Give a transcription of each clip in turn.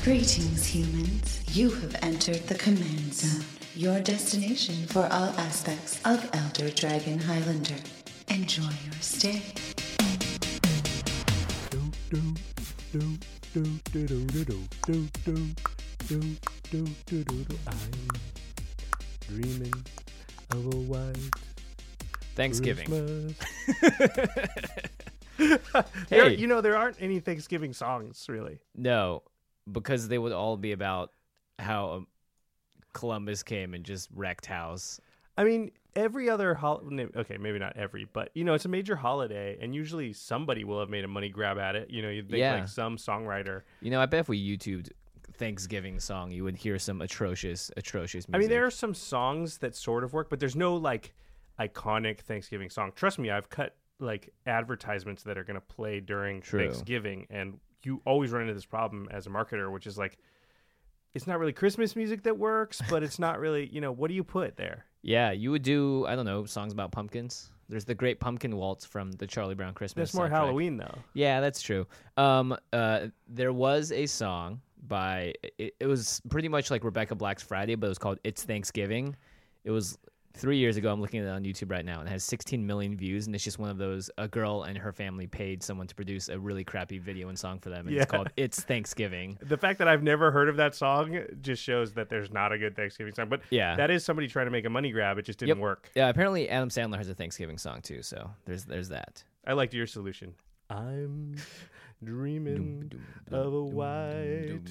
Greetings, humans. You have entered the Command Zone, your destination for all aspects of Elder Dragon Highlander. Enjoy your stay. I'm dreaming of a white Thanksgiving. Hey, there aren't any Thanksgiving songs really. No, because they would all be about how Columbus came and just wrecked house. I mean, every other okay, maybe not every, but it's a major holiday, and usually somebody will have made a money grab at it. You'd think like some songwriter. I bet if we YouTubed Thanksgiving song, you would hear some atrocious music. I mean, there are some songs that sort of work, but there's no like iconic Thanksgiving song. Trust me, I've cut like advertisements that are going to play during Thanksgiving, and you always run into this problem as a marketer, which is like, it's not really Christmas music that works, but it's not really, what do you put there? Yeah, you would do, I don't know, songs about pumpkins. There's the Great Pumpkin Waltz from the Charlie Brown Christmas That's more soundtrack. Halloween, though. Yeah, that's true. There was a song by, it was pretty much like Rebecca Black's Friday, but it was called It's Thanksgiving. It was 3 years ago. I'm looking at it on YouTube right now, and it has 16 million views, and it's just one of those, a girl and her family paid someone to produce a really crappy video and song for them, and it's called It's Thanksgiving. The fact that I've never heard of that song just shows that there's not a good Thanksgiving song, but that is somebody trying to make a money grab. It just didn't work. Yeah, apparently Adam Sandler has a Thanksgiving song too, so there's that. I liked your solution. I'm dreaming of a white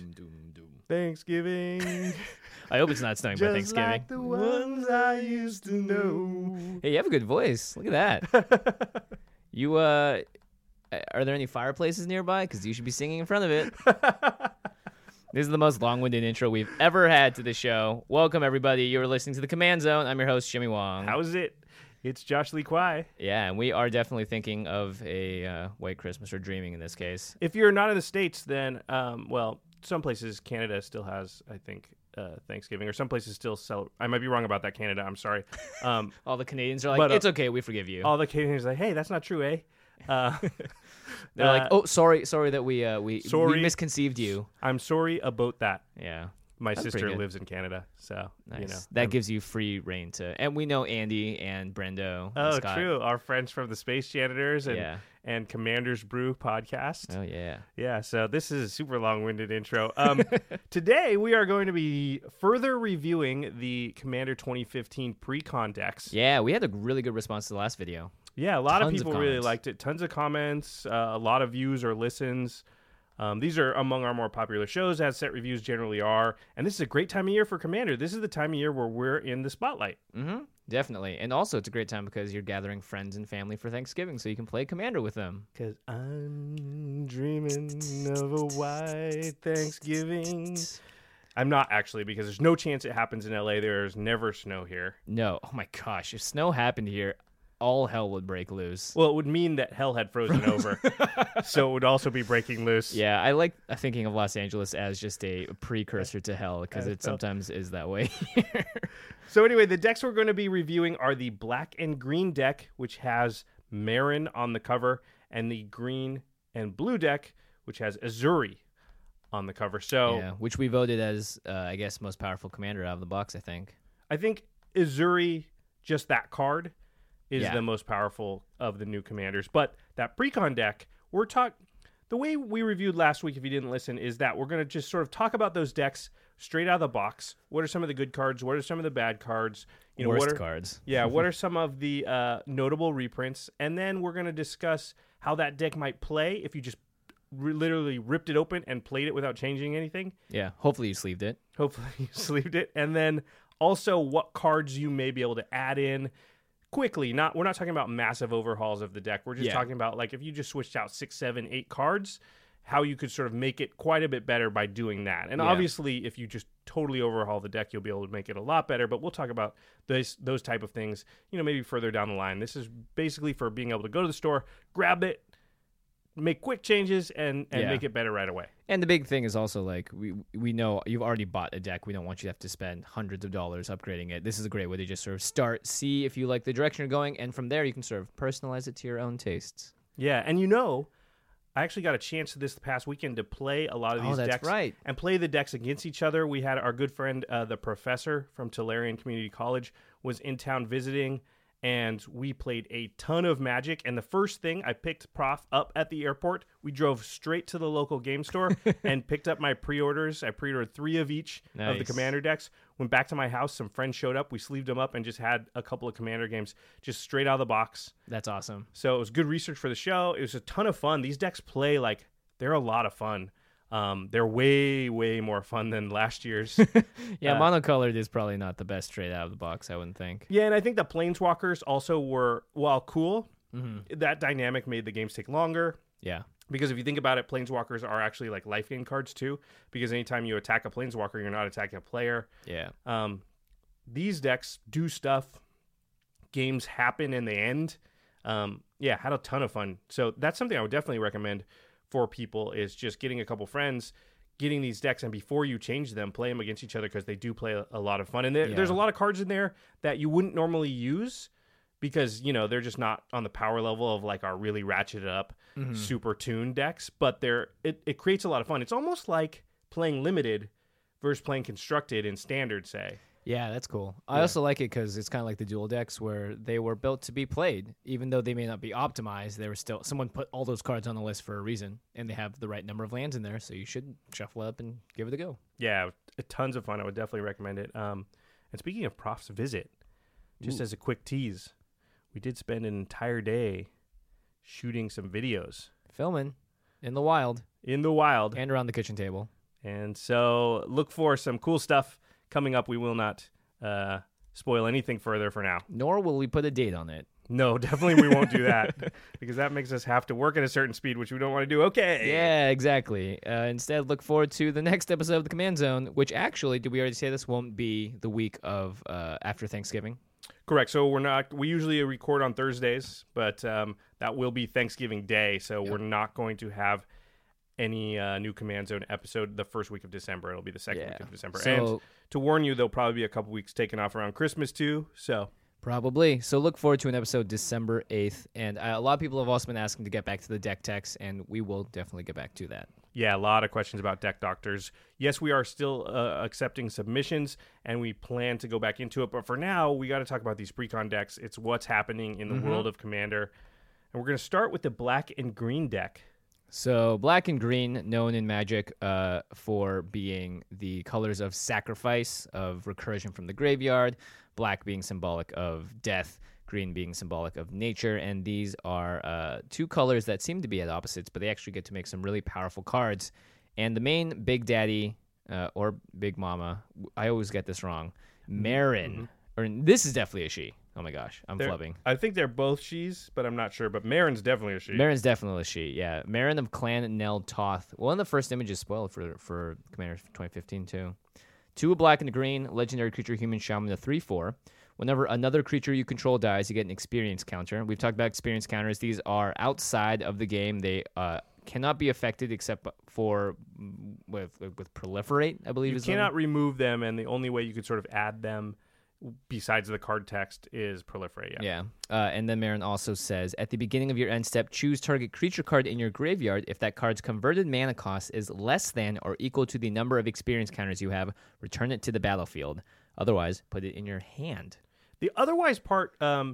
Thanksgiving. I hope it's not snowing by Thanksgiving. Like the ones I used to know. Hey, you have a good voice. Look at that. You, are there any fireplaces nearby? Because you should be singing in front of it. This is the most long-winded intro we've ever had to the show. Welcome, everybody. You're listening to The Command Zone. I'm your host, Jimmy Wong. How's it? It's Josh Lee Kwai. Yeah, and we are definitely thinking of a white Christmas, or dreaming in this case. If you're not in the States, then, some places, Canada still has, I think, Thanksgiving, or some places still celebrate. I might be wrong about that, Canada. I'm sorry. All the Canadians are like, it's okay, we forgive you. All the Canadians are like, hey, that's not true, eh? They're like, oh, sorry that we misconceived you. I'm sorry about that. Yeah. My sister lives in Canada, so nice. That gives you free reign to, and we know Andy and Brendo. Oh, and Scott. True. Our friends from the Space Janitors and Commander's Brew podcast. Oh yeah, yeah. So this is a super long-winded intro. Today we are going to be further reviewing the Commander 2015 pre-con decks. Yeah, we had a really good response to the last video. Yeah, a lot of people really liked it. Tons of comments, a lot of views or listens. These are among our more popular shows, as set reviews generally are. And this is a great time of year for Commander. This is the time of year where we're in the spotlight. Mm-hmm, definitely. And also, it's a great time because you're gathering friends and family for Thanksgiving, so you can play Commander with them. Because I'm dreaming of a white Thanksgiving. I'm not, actually, because there's no chance it happens in LA. There's never snow here. No. Oh, my gosh. If snow happened here, all hell would break loose. Well, it would mean that hell had frozen over, so it would also be breaking loose. Yeah, I like thinking of Los Angeles as just a precursor to hell, because it sometimes is that way. So anyway, the decks we're going to be reviewing are the black and green deck, which has Marin on the cover, and the green and blue deck, which has Azuri on the cover. So yeah, which we voted as, I guess, most powerful commander out of the box, I think. I think Azuri, just that card, is the most powerful of the new commanders. But that precon deck, the way we reviewed last week, if you didn't listen, is that we're going to just sort of talk about those decks straight out of the box. What are some of the good cards? What are some of the bad cards? Worst cards. Yeah, what are some of the notable reprints? And then we're going to discuss how that deck might play if you just literally ripped it open and played it without changing anything. Yeah, hopefully you sleeved it. Hopefully you sleeved it. And then also what cards you may be able to add in quickly. We're not talking about massive overhauls of the deck. We're just talking about, like, if you just switched out 6, 7, 8 cards, how you could sort of make it quite a bit better by doing that. And obviously, if you just totally overhaul the deck, you'll be able to make it a lot better. But we'll talk about those type of things, maybe further down the line. This is basically for being able to go to the store, grab it, make quick changes, and make it better right away. And the big thing is also, like, we know you've already bought a deck. We don't want you to have to spend hundreds of dollars upgrading it. This is a great way to just sort of start, see if you like the direction you're going, and from there you can sort of personalize it to your own tastes. Yeah, and I actually got a chance this past weekend to play a lot of these that's decks right. and play the decks against each other. We had our good friend, the professor from Tolarian Community College, was in town visiting, and we played a ton of Magic. And the first thing, I picked Prof up at the airport. We drove straight to the local game store and picked up my pre-orders. I pre-ordered 3 of each of the Commander decks. Went back to my house. Some friends showed up. We sleeved them up and just had a couple of Commander games just straight out of the box. That's awesome. So it was good research for the show. It was a ton of fun. These decks play like they're a lot of fun. They're way, way more fun than last year's. Yeah, monocolored is probably not the best straight out of the box, I wouldn't think. Yeah, and I think the Planeswalkers also were, while cool, that dynamic made the games take longer. Yeah. Because if you think about it, Planeswalkers are actually like life gain cards too. Because anytime you attack a Planeswalker, you're not attacking a player. Yeah. These decks do stuff. Games happen and they end. Yeah, had a ton of fun. So that's something I would definitely recommend for people, is just getting a couple friends, getting these decks, and before you change them, play them against each other, because they do play a lot of fun. And there's a lot of cards in there that you wouldn't normally use because, you know, they're just not on the power level of like our really ratcheted up, super tuned decks. But it creates a lot of fun. It's almost like playing limited versus playing constructed in standard, say. Yeah, that's cool. I also like it because it's kind of like the dual decks where they were built to be played. Even though they may not be optimized, they were still, someone put all those cards on the list for a reason, and they have the right number of lands in there, so you should shuffle up and give it a go. Yeah, tons of fun. I would definitely recommend it. And speaking of Prof's visit, just as a quick tease, we did spend an entire day shooting some videos. Filming in the wild. In the wild. And around the kitchen table. And so look for some cool stuff coming up. We will not spoil anything further for now. Nor will we put a date on it. No, definitely we won't do that, because that makes us have to work at a certain speed, which we don't want to do. Okay. Yeah, exactly. Instead, look forward to the next episode of the Command Zone, which actually, did we already say this won't be the week of after Thanksgiving? Correct. So we usually record on Thursdays, but that will be Thanksgiving Day. So we're not going to have any new Command Zone episode the first week of December. It'll be the second week of December. So, and to warn you, there'll probably be a couple weeks taken off around Christmas too. So probably. So look forward to an episode December 8th. And a lot of people have also been asking to get back to the deck techs, and we will definitely get back to that. Yeah, a lot of questions about deck doctors. Yes, we are still accepting submissions, and we plan to go back into it. But for now, we got to talk about these precon decks. It's what's happening in the world of Commander. And we're going to start with the black and green deck. So black and green, known in Magic for being the colors of sacrifice, of recursion from the graveyard, black being symbolic of death, green being symbolic of nature, and these are two colors that seem to be at opposites, but they actually get to make some really powerful cards. And the main Big Daddy, or Big Mama, I always get this wrong, Meren, or this is definitely a she. Oh my gosh, I'm flubbing. I think they're both she's, but I'm not sure. But Meren's definitely a she. Meren's definitely a she, yeah. Meren of Clan Nel Toth. One of the first images spoiled for Commander 2015, too. 2 black and a green, legendary creature, human shaman, a 3/4. Whenever another creature you control dies, you get an experience counter. We've talked about experience counters. These are outside of the game. They cannot be affected except for with proliferate, I believe. You cannot remove them, and the only way you could sort of add them besides the card text is proliferate. Yeah. And then Meren also says, at the beginning of your end step, choose target creature card in your graveyard. If that card's converted mana cost is less than or equal to the number of experience counters you have, return it to the battlefield. Otherwise, put it in your hand. The otherwise part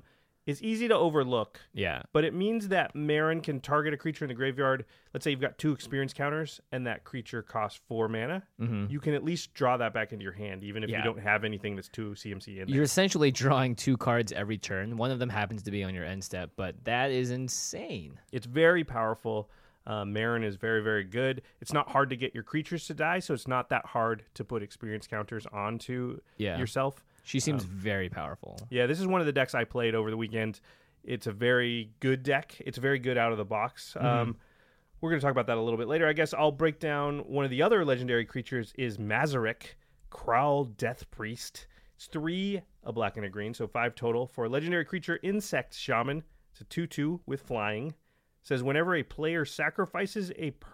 is easy to overlook. Yeah. But it means that Meren can target a creature in the graveyard. Let's say you've got 2 experience counters and that creature costs 4 mana. You can at least draw that back into your hand, even if you don't have anything that's 2 CMC in there. You're essentially drawing 2 cards every turn. One of them happens to be on your end step, but that is insane. It's very powerful. Meren is very, very good. It's not hard to get your creatures to die, so it's not that hard to put experience counters onto yourself. She seems very powerful. Yeah, this is one of the decks I played over the weekend. It's a very good deck. It's very good out of the box. We're going to talk about that a little bit later. I guess I'll break down one of the other legendary creatures is Mazarek, Kraul Death Priest. It's 3, a black and a green, so 5 total. For a legendary creature, Insect Shaman. It's a 2/2 with flying. It says whenever a player sacrifices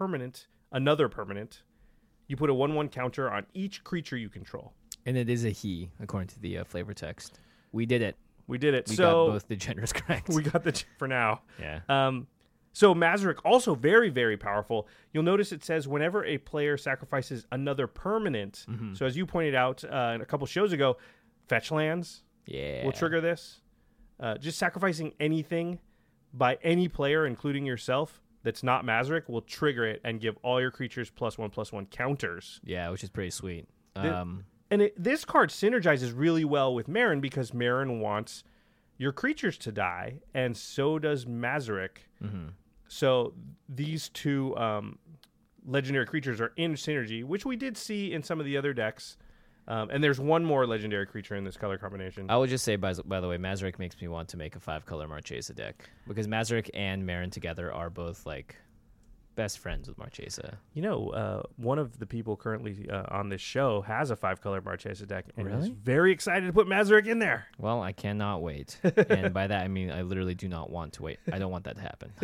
another permanent, you put a 1/1 counter on each creature you control. And it is a he, according to the flavor text. We did it. We did it. We got both the genders correct. We got the for now. Yeah. So Mazrik, also very, very powerful. You'll notice it says whenever a player sacrifices another permanent, so as you pointed out a couple shows ago, fetch lands will trigger this. Just sacrificing anything by any player, including yourself, that's not Mazrik, will trigger it and give all your creatures +1/+1 counters. Yeah, which is pretty sweet. This card synergizes really well with Meren because Meren wants your creatures to die, and so does Mazrik. So these two legendary creatures are in synergy, which we did see in some of the other decks. And there's one more legendary creature in this color combination. I would just say, by the way, Mazrik makes me want to make a 5-color Marchesa deck because Mazrik and Meren together are both like best friends with Marchesa. You know, one of the people currently on this show has a 5-color Marchesa deck and is very excited to put Mazrik in there. Well, I cannot wait. And by that, I mean I literally do not want to wait. I don't want that to happen.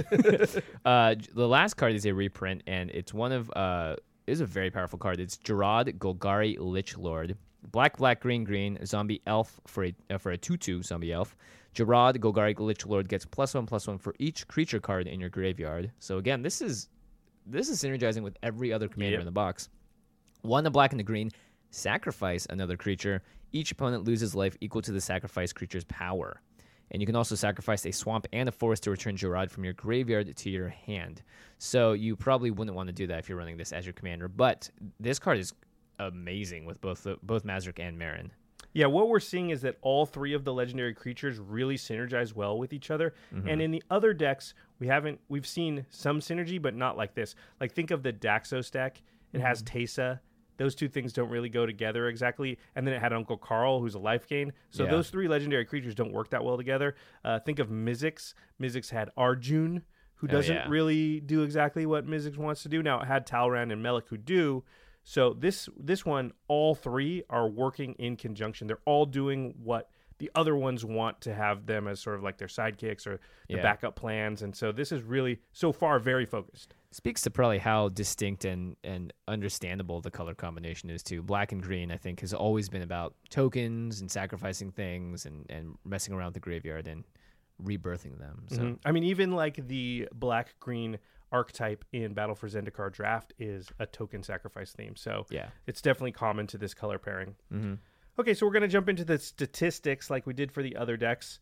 The last card is a reprint, and it's one of... It is a very powerful card. It's Jarad Golgari Lich Lord. Black, green, zombie elf for a 2/2 zombie elf. Jarad Golgari Lich Lord gets +1/+1 for each creature card in your graveyard. So again, this is synergizing with every other commander in the box. 1 a black and a green. Sacrifice another creature. Each opponent loses life equal to the sacrificed creature's power. And you can also sacrifice a swamp and a forest to return Jarad from your graveyard to your hand. So you probably wouldn't want to do that if you're running this as your commander. But this card is amazing with both Mazrik and Meren. Yeah, what we're seeing is that all three of the legendary creatures really synergize well with each other. And in the other decks, we've seen some synergy, but not like this. Like think of the Daxos deck. It has Teysa. Those two things don't really go together exactly. And then it had Uncle Carl, who's a life gain. So those three legendary creatures don't work that well together. Think of Mizzix. Mizzix had Arjun, who doesn't really do exactly what Mizzix wants to do. Now, it had Talrand and Melek, who do. So this one, all three are working in conjunction. They're all doing what the other ones want to have them as sort of like their sidekicks or the backup plans. And so this is really, so far, very focused. Speaks to probably how distinct and understandable the color combination is too. Black and green, I think, has always been about tokens and sacrificing things and messing around with the graveyard and rebirthing them. So I mean, even like the black-green archetype in Battle for Zendikar Draft is a token sacrifice theme. So it's definitely common to this color pairing. Okay, so we're going to jump into the statistics like we did for the other decks.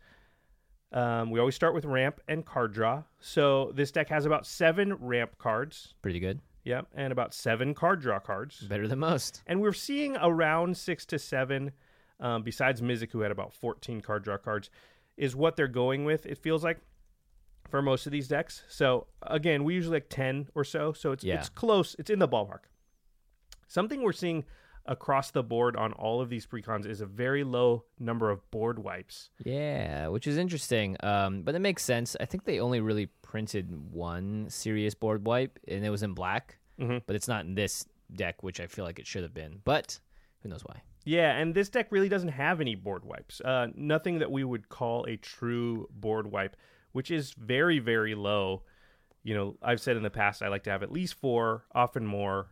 We always start with ramp and card draw. So this deck has about 7 ramp cards. Pretty good. Yep, and about 7 card draw cards. Better than most. And we're seeing around 6 to 7, besides Mizzix, who had about 14 card draw cards, is what they're going with, it feels like, for most of these decks. So, again, we usually like 10 or so. So it's close. It's in the ballpark. Something we're seeing across the board on all of these precons is a very low number of board wipes. Yeah, which is interesting, but it makes sense. I think they only really printed one serious board wipe, and it was in black, but it's not in this deck, which I feel like it should have been, but who knows why. Yeah, and this deck really doesn't have any board wipes. Nothing that we would call a true board wipe, which is very, very low. You know, I've said in the past I like to have at least 4, often more.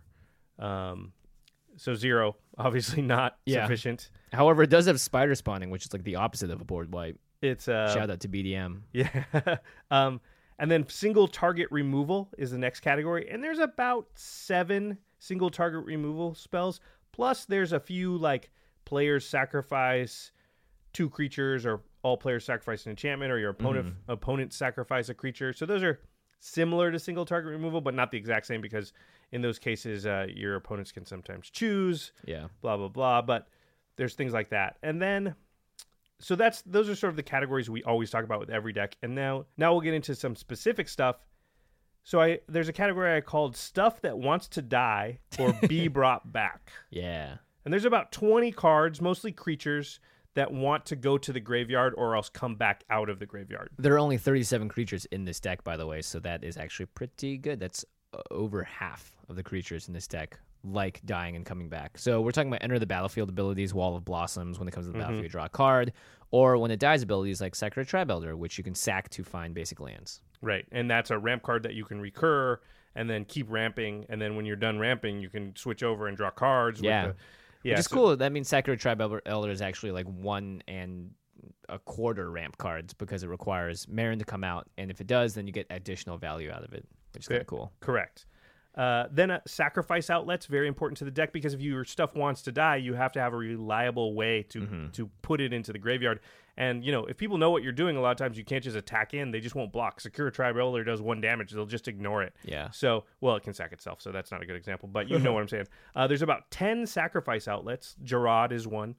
So 0, obviously not sufficient. However, it does have spider spawning, which is like the opposite of a board wipe. It's shout out to BDM. Yeah. And then single target removal is the next category. And there's about 7 single target removal spells. Plus there's a few like players sacrifice 2 creatures, or all players sacrifice an enchantment, or your opponent sacrifice a creature. So those are similar to single target removal, but not the exact same, because in those cases, your opponents can sometimes choose, blah, blah, blah. But there's things like that. And then, so those are sort of the categories we always talk about with every deck. And now we'll get into some specific stuff. So there's a category I called stuff that wants to die or be brought back. Yeah. And there's about 20 cards, mostly creatures, that want to go to the graveyard or else come back out of the graveyard. There are only 37 creatures in this deck, by the way, so that is actually pretty good. That's over half of the creatures in this deck like dying and coming back. So we're talking about enter the battlefield abilities, Wall of Blossoms, when it comes to the battlefield, you draw a card, or when it dies abilities like Sacred Tribe Elder, which you can sack to find basic lands. Right, and that's a ramp card that you can recur and then keep ramping, and then when you're done ramping, you can switch over and draw cards. Which is cool. That means Sacred Tribe Elder is actually like 1 and a quarter ramp cards because it requires Meren to come out, and if it does, then you get additional value out of it, which is kind of cool. Correct. Then sacrifice outlets, very important to the deck, because if your stuff wants to die, you have to have a reliable way to put it into the graveyard. And, if people know what you're doing, a lot of times you can't just attack in. They just won't block. Secure Tri-Roller does 1 damage. They'll just ignore it. Yeah. So, it can sack itself, so that's not a good example. But you know what I'm saying. There's about 10 sacrifice outlets. Jarad is one,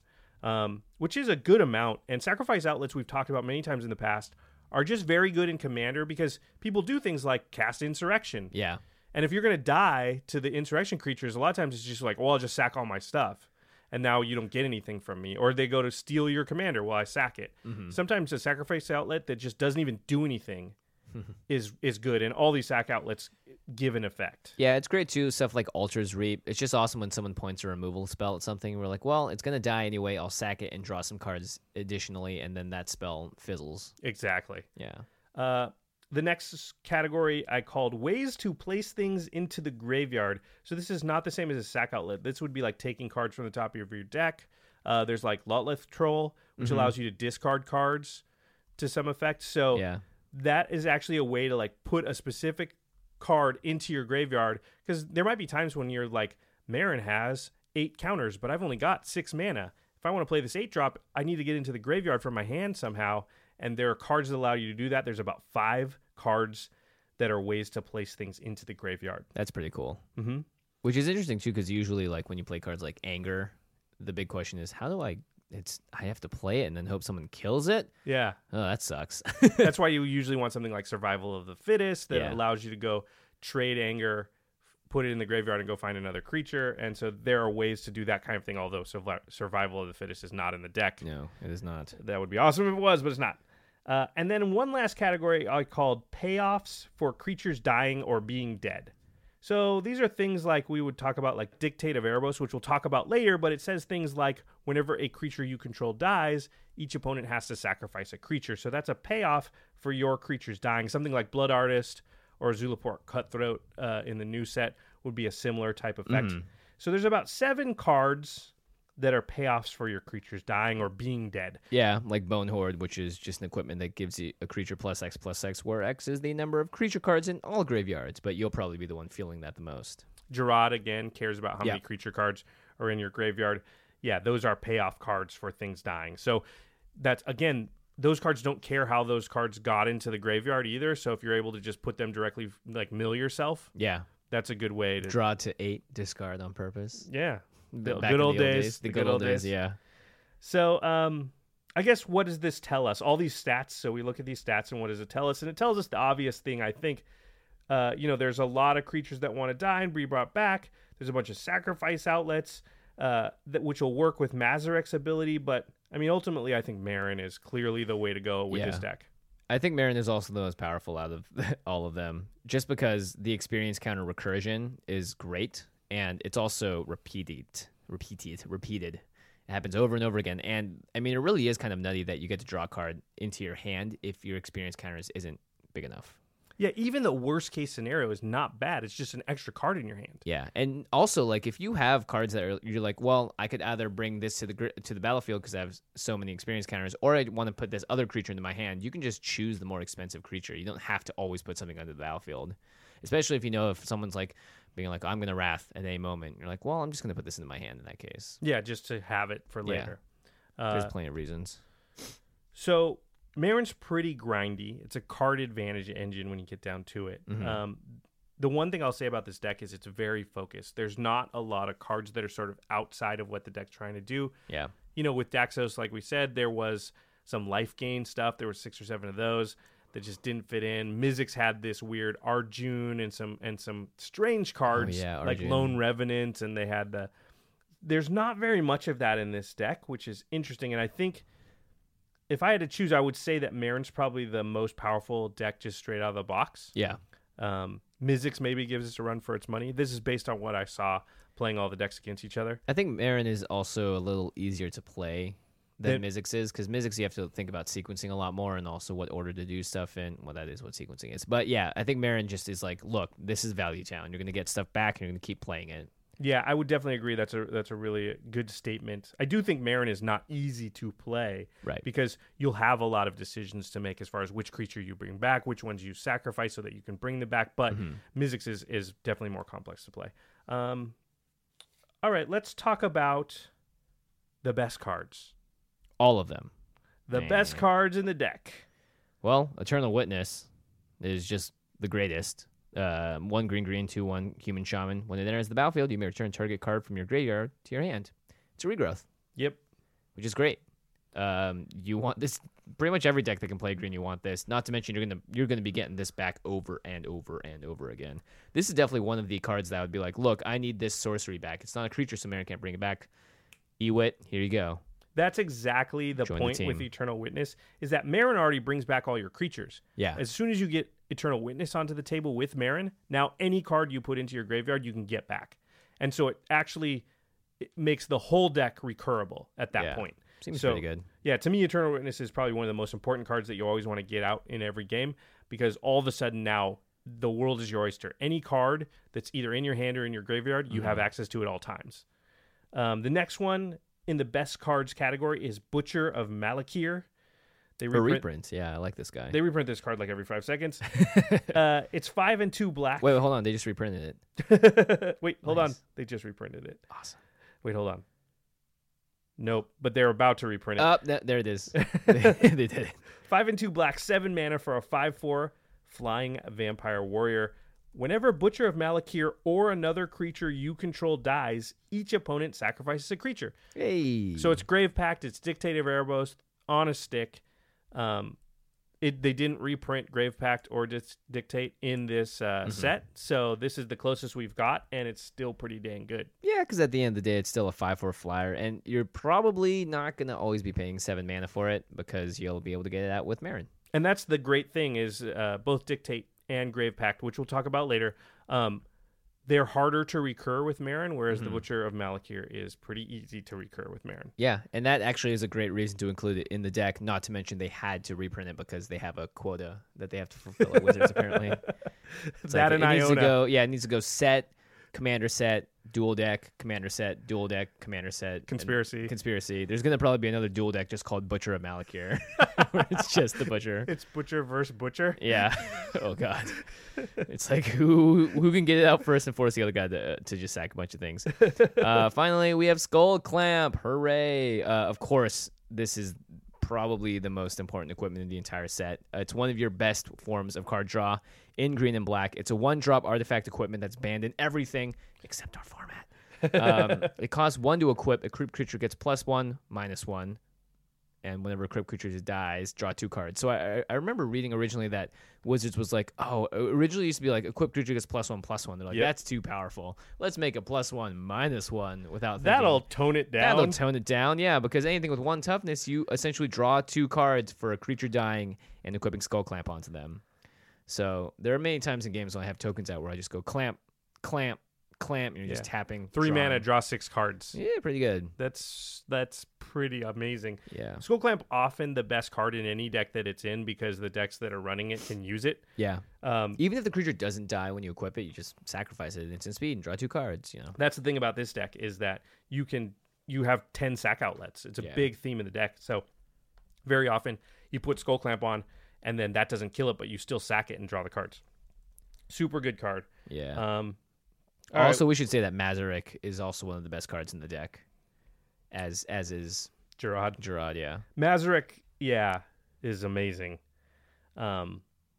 which is a good amount. And sacrifice outlets, we've talked about many times in the past, are just very good in Commander because people do things like cast Insurrection. Yeah. And if you're going to die to the Insurrection creatures, a lot of times it's just like, well, I'll just sack all my stuff. And now you don't get anything from me. Or they go to steal your commander while I sack it. Sometimes a sacrifice outlet that just doesn't even do anything is good. And all these sack outlets give an effect. Yeah, it's great too. Stuff like Ultra's Reap. It's just awesome when someone points a removal spell at something. And we're like, well, it's going to die anyway. I'll sack it and draw some cards additionally. And then that spell fizzles. Exactly. Yeah. The next category I called ways to place things into the graveyard. So this is not the same as a sack outlet. This would be like taking cards from the top of your deck. There's like Lotleth Troll, which allows you to discard cards to some effect. So that is actually a way to like put a specific card into your graveyard, because there might be times when you're like, Meren has 8 counters, but I've only got 6 mana. If I want to play this 8-drop, I need to get into the graveyard from my hand somehow. And there are cards that allow you to do that. There's about 5 cards that are ways to place things into the graveyard. That's pretty cool. Mm-hmm. Which is interesting too, because usually, like when you play cards like Anger, the big question is, how do I have to play it and then hope someone kills it? Yeah. Oh, that sucks. That's why you usually want something like Survival of the Fittest that allows you to go trade Anger, put it in the graveyard, and go find another creature. And so there are ways to do that kind of thing, although Survival of the Fittest is not in the deck. No, it is not. That would be awesome if it was, but it's not. And then one last category I called payoffs for creatures dying or being dead. So these are things like we would talk about, like Dictate of Erebos, which we'll talk about later, but it says things like whenever a creature you control dies, each opponent has to sacrifice a creature. So that's a payoff for your creatures dying. Something like Blood Artist or Zulaport Cutthroat in the new set would be a similar type effect. So there's about 7 cards that are payoffs for your creatures dying or being dead. Yeah, like Bone Horde, which is just an equipment that gives you a creature +X, where X is the number of creature cards in all graveyards, but you'll probably be the one feeling that the most. Jarad, again, cares about how many creature cards are in your graveyard. Yeah, those are payoff cards for things dying. So that's, again, those cards don't care how those cards got into the graveyard either, so if you're able to just put them directly, like mill yourself, that's a good way to... Draw to 8, discard on purpose. Yeah. The Back good in old days. The good old days, yeah. So, I guess, what does this tell us? All these stats. So we look at these stats, and what does it tell us? And it tells us the obvious thing, I think. There's a lot of creatures that want to die and be brought back. There's a bunch of sacrifice outlets which will work with Mazarek's ability. But, I mean, ultimately, I think Meren is clearly the way to go with this deck. I think Meren is also the most powerful out of all of them, just because the experience counter recursion is great. And it's also repeated. It happens over and over again. And, I mean, it really is kind of nutty that you get to draw a card into your hand if your experience counters isn't big enough. Yeah, even the worst case scenario is not bad. It's just an extra card in your hand. Yeah, and also, like, if you have cards that are, you're like, well, I could either bring this to the battlefield because I have so many experience counters, or I want to put this other creature into my hand, you can just choose the more expensive creature. You don't have to always put something onto the battlefield. Especially if someone's like being like, I'm going to Wrath at any moment. You're like, well, I'm just going to put this into my hand in that case. Yeah, just to have it for later. There's plenty of reasons. So Meren's pretty grindy. It's a card advantage engine when you get down to it. Mm-hmm. The one thing I'll say about this deck is it's very focused. There's not a lot of cards that are sort of outside of what the deck's trying to do. Yeah. With Daxos, like we said, there was some life gain stuff. There were 6 or 7 of those that just didn't fit in. Mizzix had this weird Arjun and some strange cards like Lone Revenant, and they had there's not very much of that in this deck, which is interesting. And I think if I had to choose, I would say that Meren's probably the most powerful deck just straight out of the box. Yeah. Mizzix maybe gives us a run for its money. This is based on what I saw playing all the decks against each other. I think Meren is also a little easier to play than Mizzix is, because Mizzix you have to think about sequencing a lot more and also what order to do stuff in. Well, that is what sequencing is. But yeah, I think Meren just is like, look, this is Value Town. You're going to get stuff back and you're going to keep playing it. Yeah, I would definitely agree. That's a really good statement. I do think Meren is not easy to play, Right. Because you'll have a lot of decisions to make as far as which creature you bring back, which ones you sacrifice so that you can bring them back. But Mizzix is definitely more complex to play. All right, let's talk about the best cards. All of them. The best cards in the deck. Well, Eternal Witness is just the greatest. 1 green, 2/1 human shaman. When it enters the battlefield, you may return target card from your graveyard to your hand. It's a regrowth. Yep. Which is great. You want this pretty much every deck that can play green. You want this. Not to mention you're gonna be getting this back over and over and over again. This is definitely one of the cards that would be like, look, I need this sorcery back. It's not a creature, so Meren can't bring it back. Ewit, here you go. That's exactly the Join point the with team. Eternal Witness, is that Meren already brings back all your creatures. Yeah. As soon as you get Eternal Witness onto the table with Meren, now any card you put into your graveyard, you can get back. And so it makes the whole deck recurable at that point. Seems pretty good. Yeah, to me, Eternal Witness is probably one of the most important cards that you always want to get out in every game, because all of a sudden now the world is your oyster. Any card that's either in your hand or in your graveyard, you have access to at all times. The next one in the best cards category is Butcher of Malakir. They reprint. Yeah, I like this guy. They reprint this card like every 5 seconds. It's 5 and 2 black. Wait, hold on. They just reprinted it. Wait, hold on. They just reprinted it. Awesome. Wait, hold on. Nope, but they're about to reprint it. There it is. They did it. 5 and 2 black, 7 mana for a 5/4 flying vampire warrior. Whenever Butcher of Malakir or another creature you control dies, each opponent sacrifices a creature. Hey. So it's Grave Pact, it's Dictate of Erebos on a stick. They didn't reprint Grave Pact or Dictate in this set, so this is the closest we've got, and it's still pretty dang good. Yeah, because at the end of the day, it's still a 5/4 flyer, and you're probably not going to always be paying 7 mana for it because you'll be able to get it out with Meren. And that's the great thing is both Dictate and Grave Pact, which we'll talk about later, they're harder to recur with Meren, whereas the Butcher of Malakir is pretty easy to recur with Meren. Yeah, and that actually is a great reason to include it in the deck, not to mention they had to reprint it because they have a quota that they have to fulfill at Wizards, apparently. It's That and Iona. It needs to go set, commander set, dual deck, commander set, dual deck, commander set. Conspiracy. Conspiracy. There's going to probably be another dual deck just called Butcher of Malakir, where it's just the Butcher. It's Butcher versus Butcher. Yeah. Oh, God. It's like who can get it out first and force the other guy to just sack a bunch of things. Finally, we have Skull Clamp. Hooray. Of course, this is probably the most important equipment in the entire set. It's one of your best forms of card draw in green and black. It's a 1-drop artifact equipment that's banned in everything except our format. It costs 1 to equip. A creature gets +1, -1. And whenever a crypt creature dies, draw 2 cards. So I remember reading originally that Wizards was like, originally it used to be like, equipped creature gets +1/+1. They're like, that's too powerful. Let's make a +1, -1 without thinking. That'll tone it down. That'll tone it down, yeah, because anything with 1 toughness, you essentially draw 2 cards for a creature dying and equipping Skull Clamp onto them. So there are many times in games when I have tokens out where I just go clamp, clamp, clamp, and you're just tapping. 3 drawing. mana, draw 6 cards. Yeah, pretty good. That's pretty amazing. Yeah. Skull Clamp often the best card in any deck that it's in because the decks that are running it can use it. Yeah. Even if the creature doesn't die when you equip it, you just sacrifice it at instant speed and draw 2 cards. That's the thing about this deck is that you have 10 sack outlets. It's a big theme in the deck. So very often you put Skull Clamp on and then that doesn't kill it, but you still sack it and draw the cards. Super good card. Yeah. Also, we should say that Mazarek is also one of the best cards in the deck, as is Gerard. Yeah. Mazarek, is amazing. I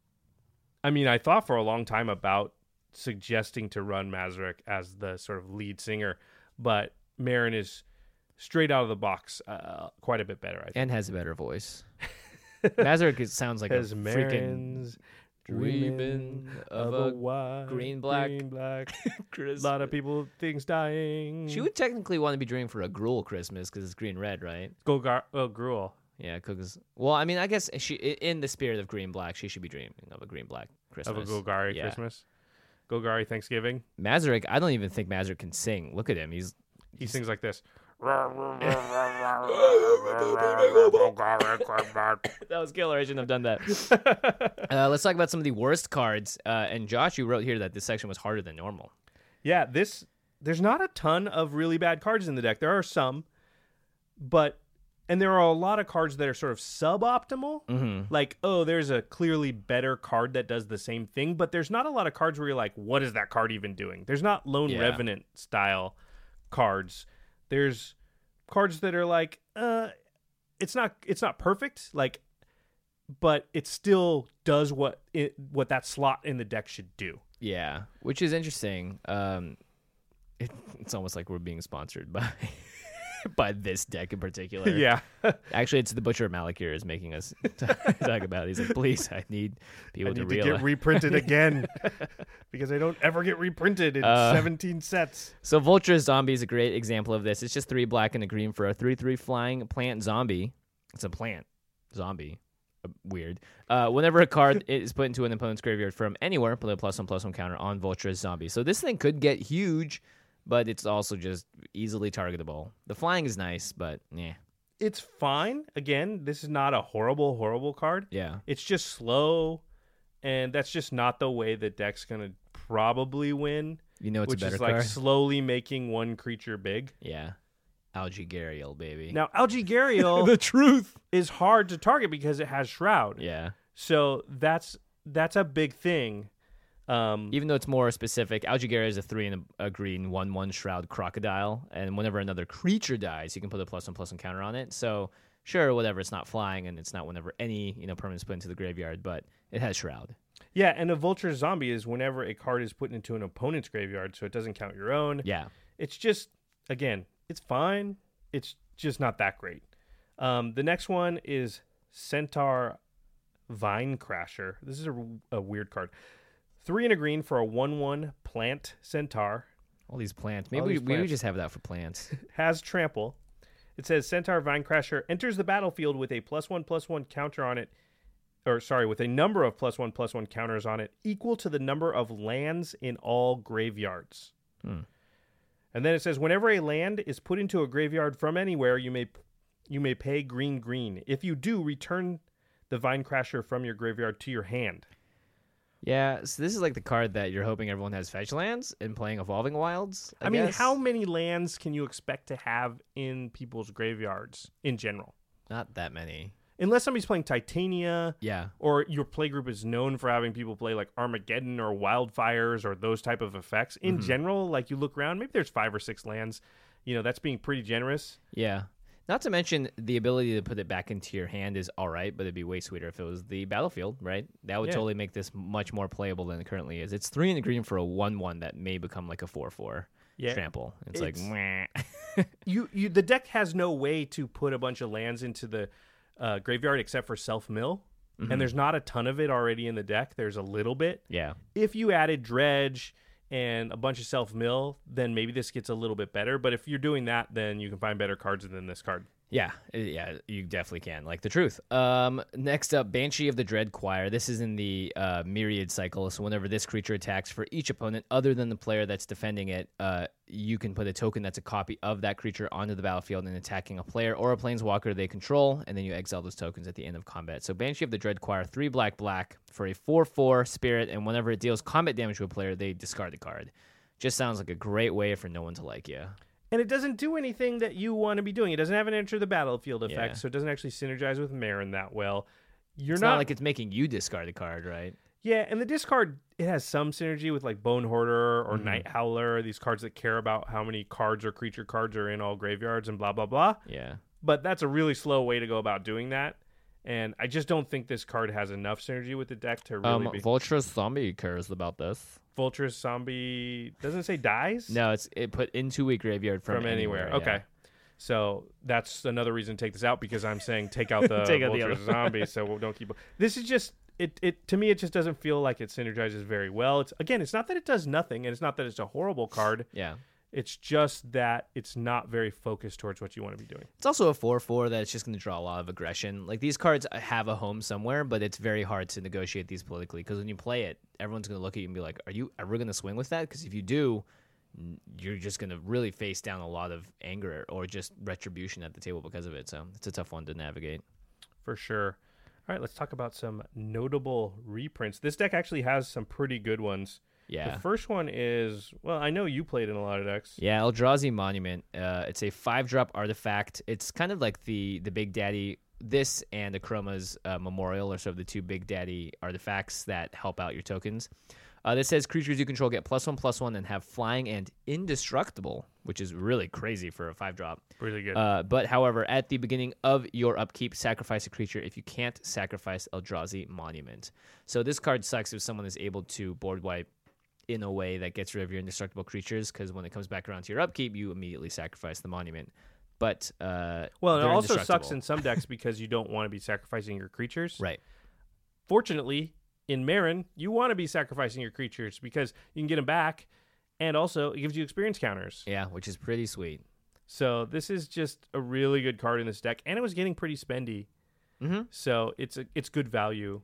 mean, I thought for a long time about suggesting to run Mazarek as the sort of lead singer, but Meren is straight out of the box quite a bit better, I think. And has a better voice. Mazarek sounds like a freaking... Meren's dreaming of a white green-black a lot of people things dying. She would technically want to be dreaming for a Gruul Christmas because it's green-red, right? Gruul. Yeah, because... Well, I mean, I guess she, in the spirit of green-black, she should be dreaming of a green-black Christmas. Of a Golgari Christmas. Golgari Thanksgiving. Mazarek, I don't even think Mazarek can sing. Look at him. He sings like this. That was killer. I shouldn't have done that. Let's talk about some of the worst cards. And Josh, you wrote here that this section was harder than normal. Yeah, this there's not a ton of really bad cards in the deck. There are some, and there are a lot of cards that are sort of suboptimal. Mm-hmm. Like, oh, there's a clearly better card that does the same thing, but there's not a lot of cards where you're like, what is that card even doing? There's not Lone Revenant style cards. There's cards that are like, it's not perfect, like, but it still does what that slot in the deck should do. Yeah, which is interesting. It's almost like we're being sponsored by by this deck in particular. Yeah. Actually, it's the Butcher of Malakir is making us talk about it. He's like, please, I need people to realize. Get reprinted again because I don't ever get reprinted in 17 sets. So Vulture Zombie is a great example of this. It's just 3 black and a green for a 3/3 flying plant zombie. It's a plant zombie. Weird. Whenever a card is put into an opponent's graveyard from anywhere, put a +1/+1 counter on Vulture's Zombie. So this thing could get huge, but it's also just easily targetable. The flying is nice, but yeah. It's fine. Again, this is not a horrible card. Yeah. It's just slow, and that's just not the way the deck's going to probably win. You know it's which a better is like card? slowly making one creature big. Yeah. Algigariel, baby. Now, Algigariel the truth is hard to target because it has Shroud. Yeah. So that's a big thing. Even though it's more specific, Algigaria is a 3 and a green 1/1 Shroud Crocodile, and whenever another creature dies, you can put a +1/+1 counter on it. So sure, whatever, it's not flying, and it's not whenever any permanent's put into the graveyard, but it has Shroud. Yeah, and a Vulture Zombie is whenever a card is put into an opponent's graveyard, so it doesn't count your own. Yeah. It's just, again, it's fine. It's just not that great. The next one is Centaur Vine Crasher. This is a weird card. 3 and a green for a 1/1 plant Centaur. All these plants. Maybe we just have that for plants. Has trample. It says Centaur Vine Crasher enters the battlefield with a +1/+1 counter on it. With a number of +1/+1 counters on it equal to the number of lands in all graveyards. And then it says whenever a land is put into a graveyard from anywhere, you may pay green. If you do, return the Vine Crasher from your graveyard to your hand. Yeah, so this is like the card that you're hoping everyone has fetch lands and playing Evolving Wilds. I mean, guess. how many lands can you expect to have in people's graveyards in general? Not that many. Unless somebody's playing Titania, yeah, or your playgroup is known for having people play like Armageddon or Wildfires or those type of effects. In general, like you look around, maybe there's 5 or 6 lands. That's being pretty generous. Yeah. Not to mention the ability to put it back into your hand is all right, but it'd be way sweeter if it was the battlefield, right? That would totally make this much more playable than it currently is. It's 3 and a green for a 1/1 that may become like a 4/4 trample. It's like, meh. The deck has no way to put a bunch of lands into the graveyard except for self-mill, and there's not a ton of it already in the deck. There's a little bit. Yeah. If you added Dredge and a bunch of self-mill, then maybe this gets a little bit better. But if you're doing that, then you can find better cards than this card. Yeah, you definitely can. Like the truth. Next up, Banshee of the Dread Choir. This is in the Myriad cycle. So whenever this creature attacks for each opponent other than the player that's defending it, you can put a token that's a copy of that creature onto the battlefield and attacking a player or a planeswalker they control, and then you exile those tokens at the end of combat. So Banshee of the Dread Choir, 3 black for a 4/4 spirit, and whenever it deals combat damage to a player, they discard the card. Just sounds like a great way for no one to like you. And it doesn't do anything that you want to be doing. It doesn't have an enter the battlefield effect, so it doesn't actually synergize with Marin that well. It's not like it's making you discard the card, right? Yeah, and the discard, it has some synergy with like Bone Hoarder or Night Howler, these cards that care about how many cards or creature cards are in all graveyards and blah, blah, blah. Yeah. But that's a really slow way to go about doing that. And I just don't think this card has enough synergy with the deck to really be... Vulture Zombie cares about this. Vulture Zombie doesn't say dies? No, it put into a graveyard from anywhere. Okay. Yeah. So that's another reason to take this out, because I'm saying take out the Vulture Zombie, so we don't keep... This is just... It to me, it just doesn't feel like it synergizes very well. It's not that it does nothing, and it's not that it's a horrible card. Yeah. It's just that it's not very focused towards what you want to be doing. It's also a 4/4 that it's just going to draw a lot of aggression. Like, these cards have a home somewhere, but it's very hard to negotiate these politically, because when you play it, everyone's going to look at you and be like, are you ever going to swing with that? Because if you do, you're just going to really face down a lot of anger or just retribution at the table because of it. So it's a tough one to navigate. For sure. All right, let's talk about some notable reprints. This deck actually has some pretty good ones. Yeah. The first one is, well, I know you played in a lot of decks. Yeah, Eldrazi Monument. It's a 5-drop artifact. It's kind of like the Big Daddy. This and Akroma's Memorial are sort of the two Big Daddy artifacts that help out your tokens. This says creatures you control get +1/+1 and have flying and indestructible, which is really crazy for a 5-drop. Really good. But however, at the beginning of your upkeep, sacrifice a creature if you can't sacrifice Eldrazi Monument. So this card sucks if someone is able to board wipe in a way that gets rid of your indestructible creatures, because when it comes back around to your upkeep, you immediately sacrifice the Monument. But well, it also sucks in some decks because you don't want to be sacrificing your creatures. Right. Fortunately, in Marin, you want to be sacrificing your creatures because you can get them back, and also it gives you experience counters. Yeah, which is pretty sweet. So this is just a really good card in this deck, and it was getting pretty spendy. Mm-hmm. So it's good value.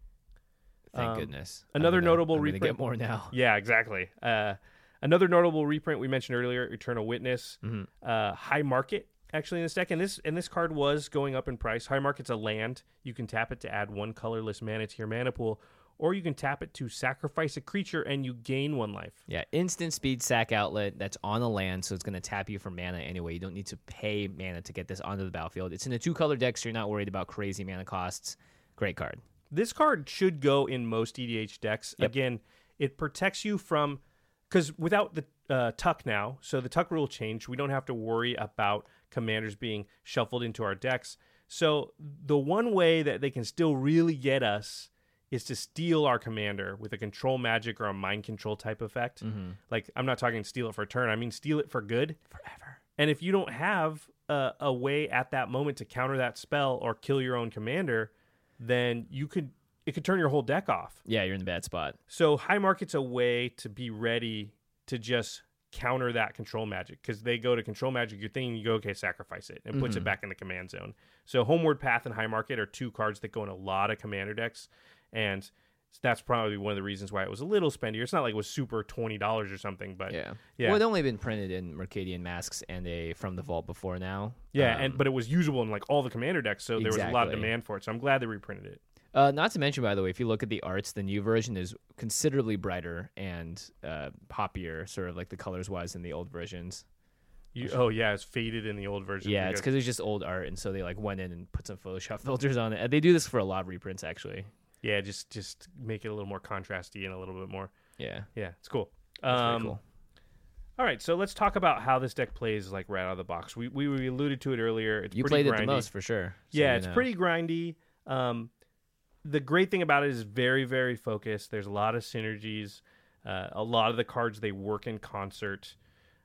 Thank goodness. Another notable I'm gonna reprint. get more now. Yeah, exactly. Another notable reprint we mentioned earlier, Eternal Witness. High Market actually in this deck, and this card was going up in price. High Market's a land. You can tap it to add one colorless mana to your mana pool, or you can tap it to sacrifice a creature and you gain 1 life. Yeah, instant speed sack outlet that's on a land, so it's going to tap you for mana anyway. You don't need to pay mana to get this onto the battlefield. It's in a 2-color deck, so you're not worried about crazy mana costs. Great card. This card should go in most EDH decks. Yep. Again, it protects you from... Because without the tuck now, so the tuck rule changed, we don't have to worry about commanders being shuffled into our decks. So the one way that they can still really get us is to steal our commander with a control magic or a mind control type effect. Like, I'm not talking steal it for a turn. I mean steal it for good. Forever. And if you don't have a way at that moment to counter that spell or kill your own commander, then it could turn your whole deck off. Yeah, you're in the bad spot. So High Market's a way to be ready to just counter that control magic, because they go to control magic your thing and you go, okay, sacrifice it, and puts it back in the command zone. So Homeward Path and High Market are 2 cards that go in a lot of commander decks, and that's probably one of the reasons why it was a little spendier. It's not like it was super $20 or something, but Yeah. Yeah. Well, it only been printed in Mercadian Masks and a From the Vault before now. yeah, but it was usable in like all the commander decks, so there was a lot of Exactly. demand for it. So I'm glad they reprinted it. Not to mention, by the way, if you look at the arts, the new version is considerably brighter and poppier, sort of like the colors-wise, than the old versions. Oh yeah, it's faded in the old version. Yeah, it's because it's just old art, and so they like went in and put some Photoshop filters on it. And they do this for a lot of reprints, actually. yeah, just make it a little more contrasty and a little bit more. Yeah, Yeah, it's cool. that's very cool. All right, so let's talk about how this deck plays like right out of the box. We alluded to it earlier. It's You pretty played grindy. it the most, for sure. So Yeah, you it's know. pretty grindy. The great thing about it is very, very focused. There's a lot of synergies. A lot of the cards, they work in concert.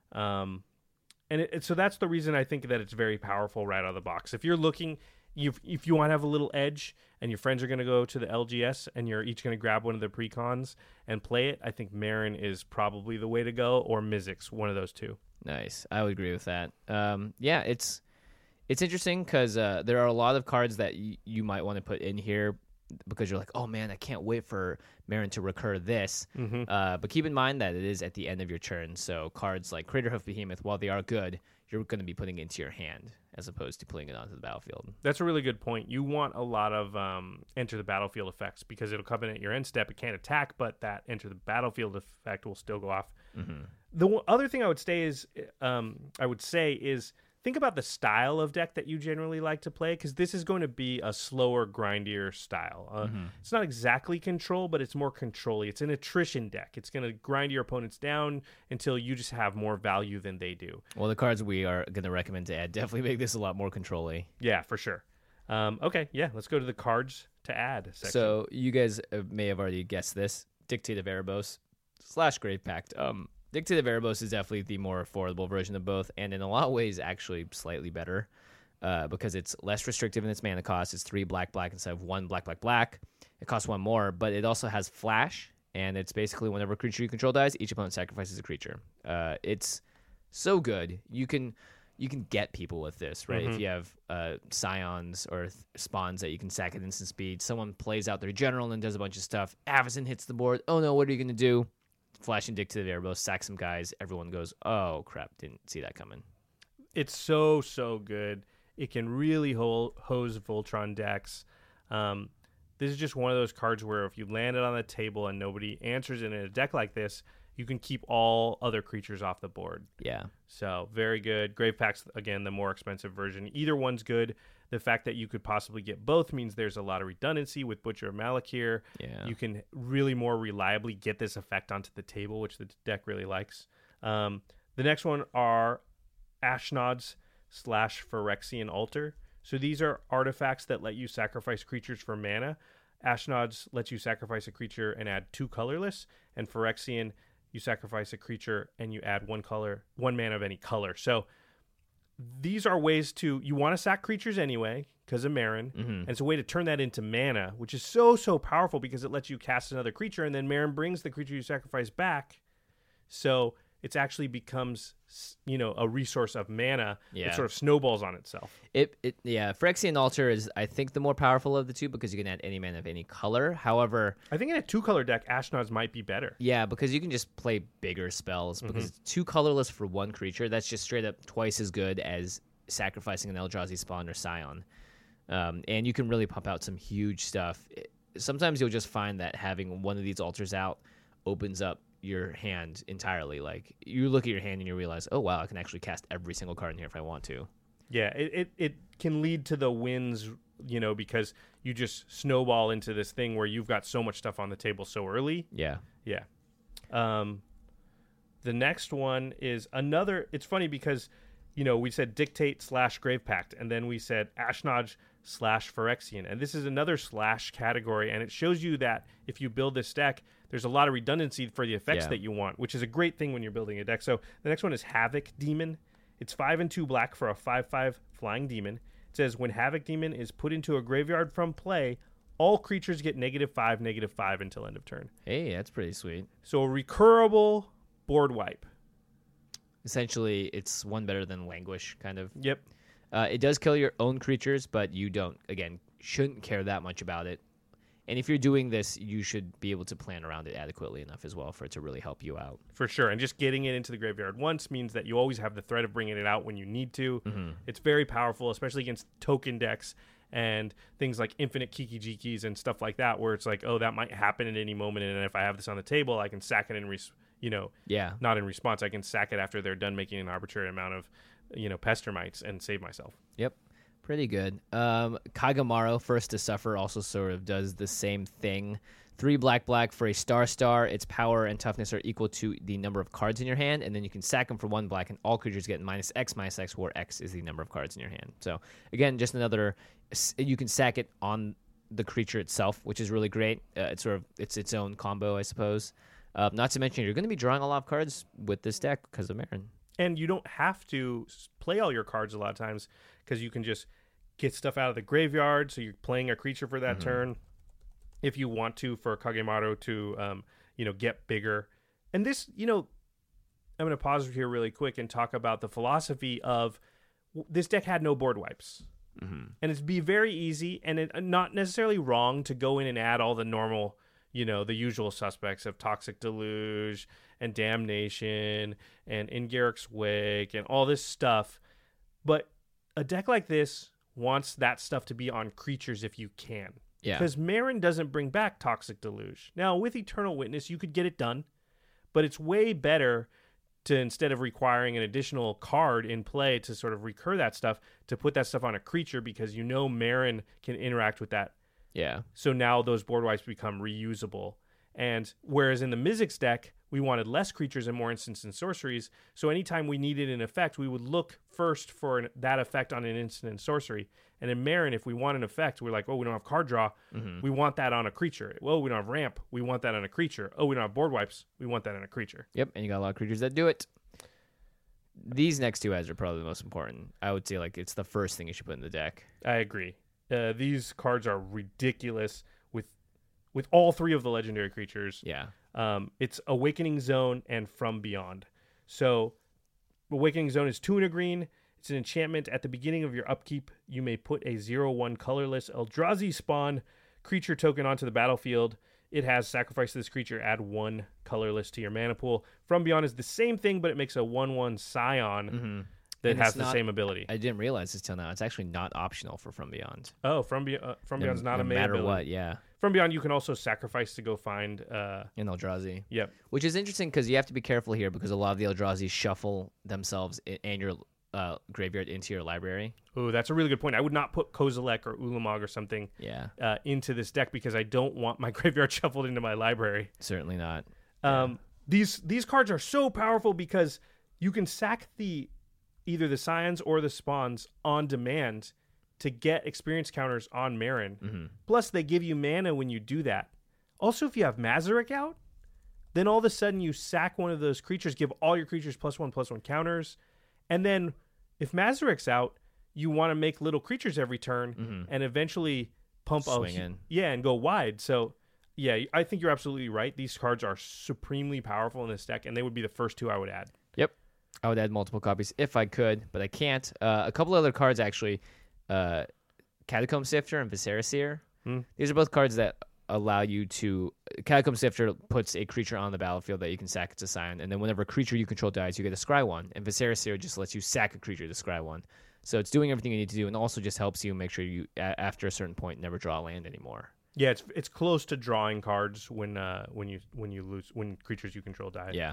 So that's the reason I think that it's very powerful right out of the box. If you're looking, if you want to have a little edge and your friends are going to go to the LGS and you're each going to grab one of the precons and play it, I think Marin is probably the way to go, or Mizzix, one of those two. Nice. I would agree with that. Yeah, it's interesting because there are a lot of cards that you might want to put in here because you're like, oh man, I can't wait for Marin to recur this. But keep in mind that it is at the end of your turn, so cards like Craterhoof Behemoth, while they are good, you're going to be putting it into your hand as opposed to putting it onto the battlefield. That's a really good point. You want a lot of enter the battlefield effects because it'll come in at your end step. It can't attack, but that enter the battlefield effect will still go off. The other thing I would say is think about the style of deck that you generally like to play, because this is going to be a slower, grindier style. It's not exactly control, but it's more control-y. It's an attrition deck. It's going to grind your opponents down until you just have more value than they do. Well, the cards we are going to recommend to add definitely make this a lot more control-y. Yeah, for sure. Okay, yeah, let's go to the cards to add section. So you guys may have already guessed this. Dictate of Erebos / Grave Pact. Dictate of Erebos is definitely the more affordable version of both, and in a lot of ways actually slightly better because it's less restrictive in its mana cost. It's 3 black instead of 1 black. It costs 1 more, but it also has flash, and it's basically whenever a creature you control dies, each opponent sacrifices a creature. It's so good. You can get people with this, right? If you have scions or spawns that you can sack at instant speed, someone plays out their general and does a bunch of stuff. Avacyn hits the board. Oh no, what are you going to do? Flash and Dictate of Erebos, sack some guys. Everyone goes, oh crap, didn't see that coming. It's so good. It can really hose Voltron decks. This is just one of those cards where if you land it on the table and nobody answers it in a deck like this, you can keep all other creatures off the board. Yeah. So very good. Grave Pack's, again, the more expensive version. Either one's good. The fact that you could possibly get both means there's a lot of redundancy with Butcher of Malakir. Yeah. You can really more reliably get this effect onto the table, which the deck really likes. The next one are Ashnods / Phyrexian Altar. So these are artifacts that let you sacrifice creatures for mana. Ashnods lets you sacrifice a creature and add 2 colorless, and Phyrexian, you sacrifice a creature and you add 1 mana of any color. So these are ways you want to sack creatures anyway because of Meren, and it's a way to turn that into mana, which is so powerful because it lets you cast another creature, and then Meren brings the creature you sacrifice back. So it actually becomes, a resource of mana. Yeah. It sort of snowballs on itself. Phyrexian Altar is, I think, the more powerful of the two because you can add any mana of any color. However, I think in a 2-color deck, Ashnods might be better. Yeah, because you can just play bigger spells because it's 2 colorless for 1 creature. That's just straight up twice as good as sacrificing an Eldrazi Spawn or Scion. And you can really pump out some huge stuff. Sometimes you'll just find that having one of these altars out opens up your hand entirely. Like, you look at your hand and you realize, oh wow, I can actually cast every single card in here if I want to. Yeah, it can lead to the wins, because you just snowball into this thing where you've got so much stuff on the table so early. Yeah. The next one is another. It's funny because we said Dictate / Grave Pact, and then we said Ashnod / Phyrexian, and this is another / category, and it shows you that if you build this deck, there's a lot of redundancy for the effects that you want, which is a great thing when you're building a deck. So the next one is Havoc Demon. It's 5 and 2 black for a 5/5 flying demon. It says when Havoc Demon is put into a graveyard from play, all creatures get -5/-5 until end of turn. Hey, that's pretty sweet. So a recurable board wipe. Essentially, it's one better than Languish, kind of. Yep. It does kill your own creatures, but you shouldn't care that much about it. And if you're doing this, you should be able to plan around it adequately enough as well for it to really help you out. For sure. And just getting it into the graveyard once means that you always have the threat of bringing it out when you need to. Mm-hmm. It's very powerful, especially against token decks and things like infinite Kiki-Jikis and stuff like that, where it's like, oh, that might happen at any moment. And if I have this on the table, I can sack it not in response. I can sack it after they're done making an arbitrary amount of, Pestermites and save myself. Yep. Pretty good. Kagamaru, First to Suffer, also sort of does the same thing. 3 black for a star. Its power and toughness are equal to the number of cards in your hand, and then you can sack them for 1 black, and all creatures get -X, where X is the number of cards in your hand. So again, just another. You can sack it on the creature itself, which is really great. It's its own combo, I suppose. Not to mention, you're going to be drawing a lot of cards with this deck because of Meren. And you don't have to play all your cards a lot of times because you can just get stuff out of the graveyard. So you're playing a creature for that turn if you want to, for Kagemaru to, get bigger. And this, I'm going to pause here really quick and talk about the philosophy of this deck had no board wipes. Mm-hmm. And it'd be very easy and not necessarily wrong to go in and add all the normal, the usual suspects of Toxic Deluge and Damnation and Ingarrick's Wake and all this stuff. But a deck like this wants that stuff to be on creatures if you can. Yeah. Because Meren doesn't bring back Toxic Deluge. Now, with Eternal Witness, you could get it done, but it's way better to, instead of requiring an additional card in play to sort of recur that stuff, to put that stuff on a creature because Meren can interact with that. Yeah. So now those board wipes become reusable. And whereas in the Mizzix deck, we wanted less creatures and more instants and sorceries. So anytime we needed an effect, we would look first for that effect on an instant and sorcery. And in Meren, if we want an effect, we're like, oh, we don't have card draw. Mm-hmm. We want that on a creature. Well, we don't have ramp. We want that on a creature. Oh, we don't have board wipes. We want that on a creature. Yep, and you got a lot of creatures that do it. These next 2 ads are probably the most important. I would say it's the first thing you should put in the deck. I agree. These cards are ridiculous with all 3 of the legendary creatures. Yeah. It's Awakening Zone and From Beyond. So Awakening Zone is 2 and a green. It's an enchantment. At the beginning of your upkeep, you may put a 0/1 colorless Eldrazi Spawn creature token onto the battlefield. It has sacrifice this creature, add 1 colorless to your mana pool. From Beyond is the same thing, but it makes a 1/1 Scion. that And has it's the not- same ability. I didn't realize this till now. It's actually not optional for From Beyond. Oh, From Beyond's not no a main matter ability. what. Yeah, From Beyond, you can also sacrifice to go find. in Eldrazi. Yep. Which is interesting because you have to be careful here because a lot of the Eldrazi shuffle themselves and your graveyard into your library. Oh, that's a really good point. I would not put Kozilek or Ulamog or something Yeah, into this deck because I don't want my graveyard shuffled into my library. certainly not. These cards are so powerful because you can sack either the Scions or the Spawns on demand to get experience counters on Marin. Mm-hmm. Plus, they give you mana when you do that. Also, if you have Mazarek out, then all of a sudden you sack one of those creatures, give all your creatures +1/+1 counters, and then if Mazarek's out, you want to make little creatures every turn and eventually pump Swing in. Yeah, and go wide. So, yeah, I think you're absolutely right. These cards are supremely powerful in this deck, and they would be the first two I would add. Yep. I would add multiple copies if I could, but I can't. A couple other cards, actually. Catacomb Sifter and Viscera Seer. These are both cards that allow you to... Catacomb Sifter puts a creature on the battlefield that you can sack to Scion, and then whenever a creature you control dies, you get a scry one. And Viscera Seer just lets you sack a creature to scry one. So it's doing everything you need to do, and also just helps you make sure you, after a certain point, never draw land anymore. Yeah, it's close to drawing cards when creatures you control die. Yeah.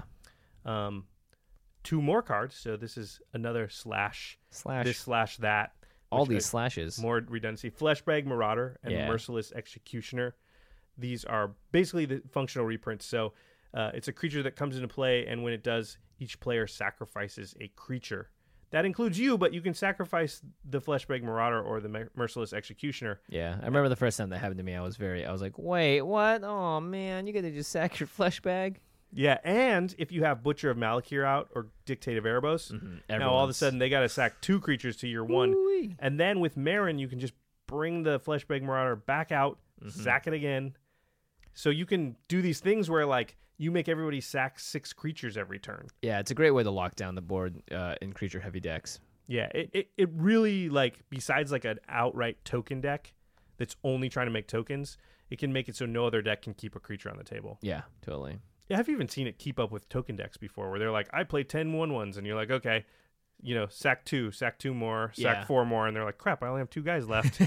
Two more cards. So this is another slash. This / that. All which these slashes. More redundancy. Fleshbag Marauder and Yeah. Merciless Executioner. These are basically the functional reprints. So it's a creature that comes into play, and when it does, each player sacrifices a creature. That includes you, but you can sacrifice the Fleshbag Marauder or the Merciless Executioner. Yeah, I remember the first time that happened to me. I was like, wait, what? Oh man, you get to just sack your flesh bag. Yeah, and if you have Butcher of Malakir out or Dictate of Erebos, now all of a sudden they got to sack two creatures to your one. Ooh-wee. And then with Marin, you can just bring the Fleshbag Marauder back out, sack it again. So you can do these things where, like, you make everybody sack 6 creatures every turn. Yeah, it's a great way to lock down the board in creature heavy decks. Yeah, it really, like, besides like an outright token deck that's only trying to make tokens, it can make it so no other deck can keep a creature on the table. Yeah, totally. Yeah, I've even seen it keep up with token decks before where they're like, I play 10 1/1s, and you're like, okay, sack 2 more, sack 4 more, and they're like, crap, I only have 2 guys left.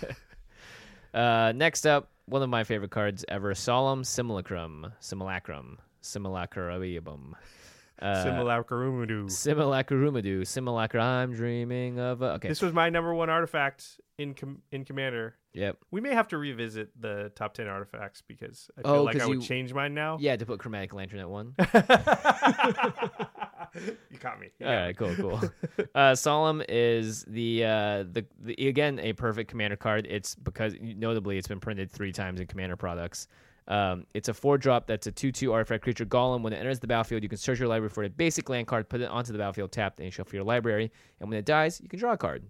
Next up, one of my favorite cards ever, Solemn Simulacrum. Simulacrum. Simulacrumadu. Simulacra, I'm dreaming of... Okay. This was my number 1 artifact in Commander. Yep. We may have to revisit the top 10 artifacts because I feel like I would change mine now. Yeah, to put Chromatic Lantern at 1. You caught me. All right, cool. Solemn is the again a perfect Commander card. It's because notably it's been printed 3 times in Commander products. It's a 4-drop that's a 2/2 artifact creature golem. When it enters the battlefield, you can search your library for a basic land card, put it onto the battlefield tapped, and you shuffle your library. And when it dies, you can draw a card.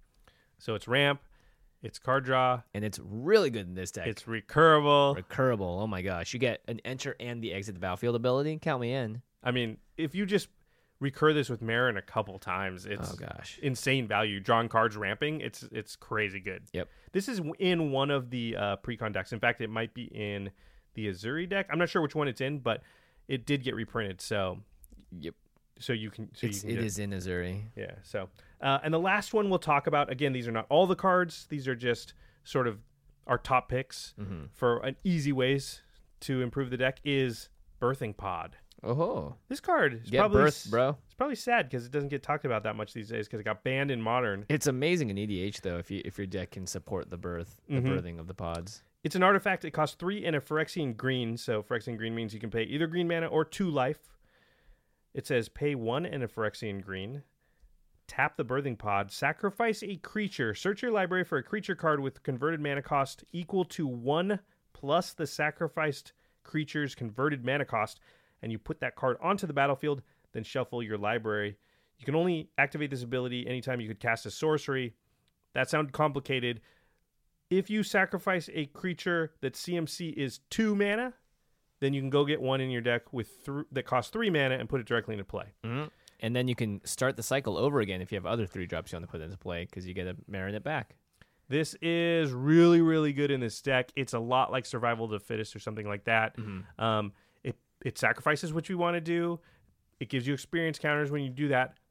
So it's ramp, it's card draw, and it's really good in this deck. It's recurable. Oh my gosh, you get an enter and the exit the battlefield ability. Count me in. I mean, if you just recur this with Marin a couple times, it's insane value. Drawing cards, ramping, it's crazy good. Yep. This is in one of the Precon decks. In fact, it might be in the Azuri deck. I'm not sure which one it's in, but it did get reprinted. So, yep. So you can. It is in Azuri. Yeah. So, and the last one we'll talk about. Again, these are not all the cards. These are just sort of our top picks for an easy ways to improve the deck. Is Birthing Pod. Oh, this card is bro. It's probably sad because it doesn't get talked about that much these days because it got banned in Modern. It's amazing in EDH though if your deck can support the birthing of the pods. It's an artifact. It costs 3 and a Phyrexian green. So Phyrexian green means you can pay either green mana or 2 life. It says pay 1 and a Phyrexian green. Tap the Birthing Pod. Sacrifice a creature. Search your library for a creature card with converted mana cost equal to 1 plus the sacrificed creature's converted mana cost. And you put that card onto the battlefield, then shuffle your library. You can only activate this ability anytime you could cast a sorcery. That sounds complicated. If you sacrifice a creature that CMC is 2 mana, then you can go get one in your deck that costs 3 mana and put it directly into play. Mm-hmm. And then you can start the cycle over again if you have other 3-drops you want to put into play because you get to Marin it back. This is really, really good in this deck. It's a lot like Survival of the Fittest or something like that. It sacrifices what you want to do. It gives you experience counters when you do that.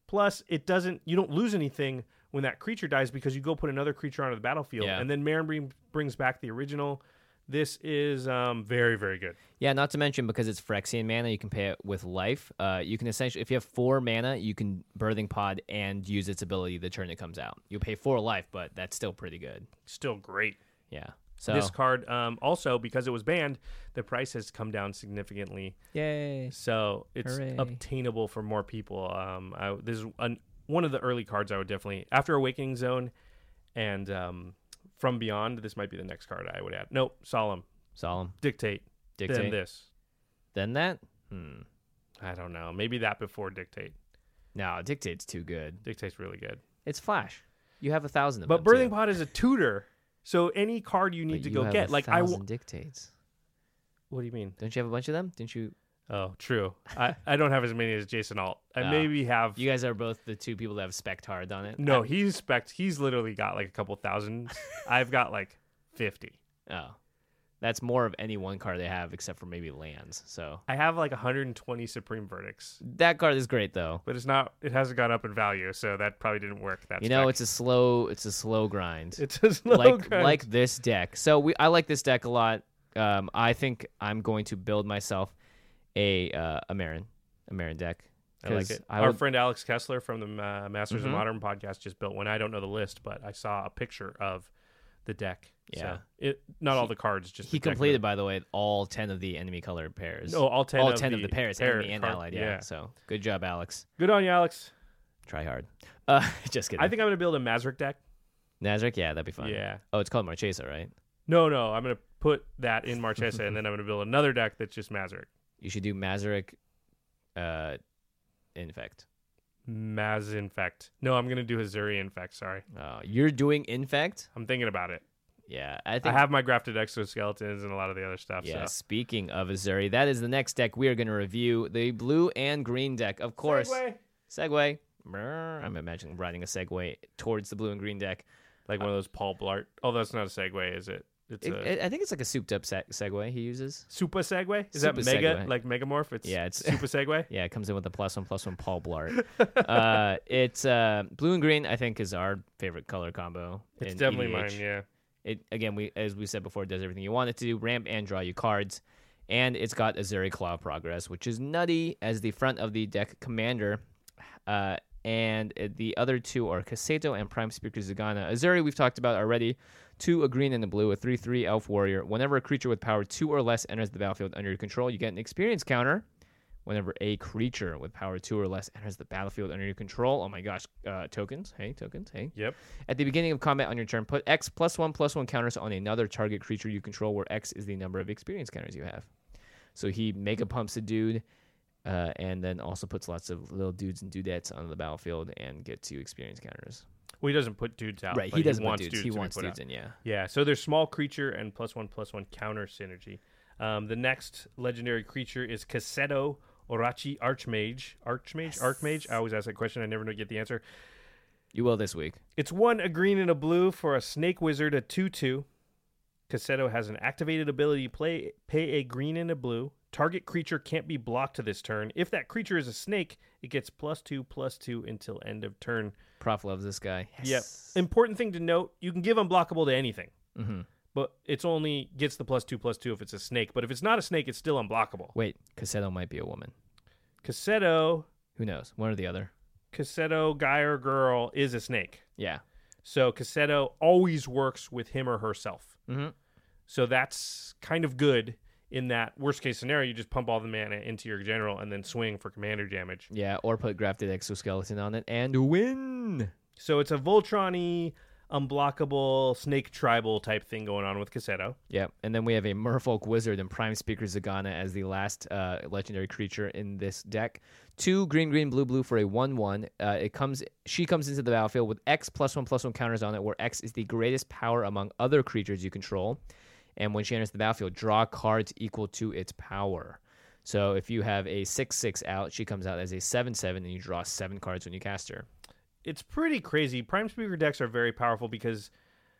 Plus, you don't lose anything when that creature dies because you go put another creature onto the battlefield, and then Maren brings back the original. This is very, very good. Yeah, not to mention because it's Phyrexian mana, you can pay it with life. You can essentially, if you have 4 mana, you can Birthing Pod and use its ability the turn it comes out. You pay 4 life, but that's still pretty good. Still great. Yeah. So this card, also because it was banned, the price has come down significantly. Yay! So it's obtainable for more people. This is one of the early cards I would definitely, after Awakening Zone and From Beyond, this might be the next card I would add. Nope, Solemn. Dictate. Then this. Then that? I don't know. Maybe that before Dictate. No, Dictate's too good. Dictate's really good. It's Flash. You have 1,000 of them. But Birthing Pod is a tutor. So any card you need to go get, like 1,000 Dictates. What do you mean? Don't you have a bunch of them? Didn't you? Oh, true. I don't have as many as Jason Alt. I maybe have. You guys are both the 2 people that have spec'd hard on it. No, he's literally got like a couple thousand. I've got like 50. Oh, that's more of any one card they have, except for maybe lands. So I have like 120 Supreme Verdicts. That card is great though, but it's not. It hasn't gone up in value, so that probably didn't work. It's a slow grind. It's a slow grind, like this deck. So I like this deck a lot. I think I'm going to build myself a Maren deck. I like it. Our friend Alex Kessler from the Masters of Modern podcast just built one. I don't know the list, but I saw a picture of the deck. Yeah, so all the cards. Just he completed, by the way, all 10 of the enemy colored pairs. No, all 10 of the pairs, enemy and allied. Yeah. So good job, Alex. Good on you, Alex. Try hard. Just kidding. I think I'm gonna build a Mazrik deck. Nazarick, yeah, that'd be fun. Yeah. Oh, it's called Marchesa, right? No, I'm gonna put that in Marchesa, and then I'm gonna build another deck that's just Mazrik. You should do Mazarick, Infect. Mazinfect. No, I'm gonna do Azuri Infect. Sorry. Oh, you're doing Infect? I'm thinking about it. Yeah, I have my grafted exoskeletons and a lot of the other stuff. Yeah. So. Speaking of Azuri, that is the next deck we are going to review, the blue and green deck, of course. Segway. I'm imagining riding a Segway towards the blue and green deck, like one of those Paul Blart. Oh, that's not a Segway, is it? I think it's like a souped-up Segway he uses. Super Segway? Is Super that Mega, Segway. Like Megamorph? It's Super Segway? Yeah, it comes in with a +1/+1 Paul Blart. It's blue and green, I think, is our favorite color combo. It's definitely mine, yeah. It again, as we said before, it does everything you want it to do, ramp and draw you cards. And it's got Azuri Claw Progress, which is nutty as the front of the deck commander. And the other 2 are Cassato and Prime Speaker Zagana. Azuri we've talked about already. 2, a green and a blue, a 3/3 elf warrior. Whenever a creature with power 2 or less enters the battlefield under your control, you get an experience counter. Whenever a creature with power 2 or less enters the battlefield under your control, oh my gosh, tokens, hey. Yep. At the beginning of combat on your turn, put X +1/+1 counters on another target creature you control, where X is the number of experience counters you have. So he mega pumps a dude, and then also puts lots of little dudes and dudettes on the battlefield and gets you experience counters. Well, he doesn't put dudes out. Right, he doesn't put dudes. He wants dudes in, yeah. Yeah, so there's small creature and +1/+1 counter synergy. The next legendary creature is Cassetto Orochi Archmage. Archmage? I always ask that question. I never get the answer. You will this week. It's 1, a green and a blue for a Snake Wizard, a 2/2. Cassetto has an activated ability, pay a green and a blue. Target creature can't be blocked this turn. If that creature is a snake, it gets +2/+2 until end of turn. Prof loves this guy. Yes. Yep. Important thing to note, you can give unblockable to anything. Mm-hmm. But it's only gets the +2/+2 if it's a snake. But if it's not a snake, it's still unblockable. Wait, Cassetto might be a woman. Cassetto. Who knows? One or the other. Cassetto, guy or girl, is a snake. Yeah. So Cassetto always works with him or herself. Mm-hmm. So that's kind of good in that worst case scenario. You just pump all the mana into your general and then swing for commander damage. Yeah, or put grafted exoskeleton on it and win. So it's a Voltron-y, unblockable snake tribal type thing going on with Cassetto. Yeah, and then we have a Merfolk Wizard and Prime Speaker Zagana as the last legendary creature in this deck. 2 green, blue for a 1/1. She comes into the battlefield with X +1/+1 counters on it, where X is the greatest power among other creatures you control. And when she enters the battlefield, draw cards equal to its power. So if you have a 6/6 out, she comes out as a 7/7, and you draw 7 cards when you cast her. It's pretty crazy. Prime Speaker decks are very powerful because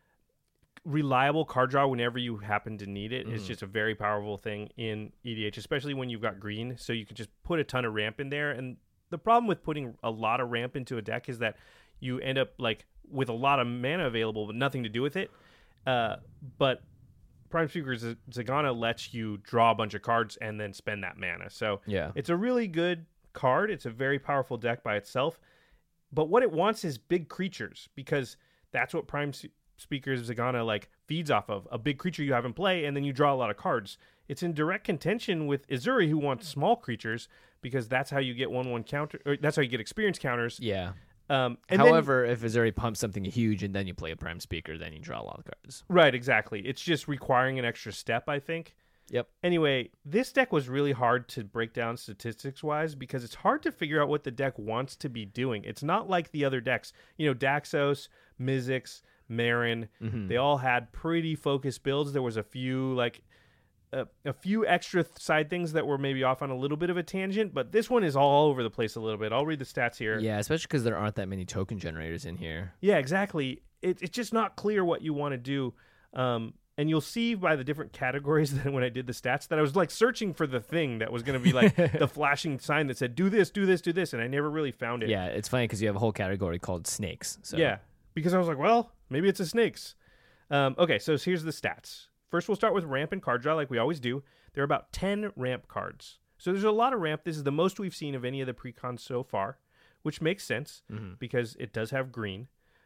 reliable card draw whenever you happen to need it is just a very powerful thing in EDH, especially when you've got green. So you can just put a ton of ramp in there, and the problem with putting a lot of ramp into a deck is that you end up like with a lot of mana available but nothing to do with it. But Prime Speaker Zegana lets you draw a bunch of cards and then spend that mana. So it's a really good card. It's a very powerful deck by itself. But what it wants is big creatures, because that's what Prime Speaker Zegana like feeds off of. A big creature you have in play, and then you draw a lot of cards. It's in direct contention with Uzuri, who wants small creatures, because that's how you get 1/1 counter, or that's how you get experience counters. Yeah. However, if Uzuri pumps something huge and then you play a Prime Speaker, then you draw a lot of cards. Right, exactly. It's just requiring an extra step, I think. Yep. Anyway, this deck was really hard to break down statistics-wise because it's hard to figure out what the deck wants to be doing. It's not like the other decks. You know, Daxos, Mizzix, Marin, they all had pretty focused builds. There was a few, like, a few extra side things that were maybe off on a little bit of a tangent, but this one is all over the place a little bit. I'll read the stats here. Yeah, especially because there aren't that many token generators in here. Yeah, exactly. It's just not clear what you want to do. And you'll see by the different categories that when I did the stats that I was like searching for the thing that was going to be like the flashing sign that said, do this, do this, do this. And I never really found it. Yeah, it's funny because you have a whole category called snakes. So. Yeah, because I was like, well, maybe it's a snakes. Okay, so here's the stats. First, we'll start with ramp and card draw like we always do. There are about 10 ramp cards. So there's a lot of ramp. This is the most we've seen of any of the precons so far, which makes sense because it does have green.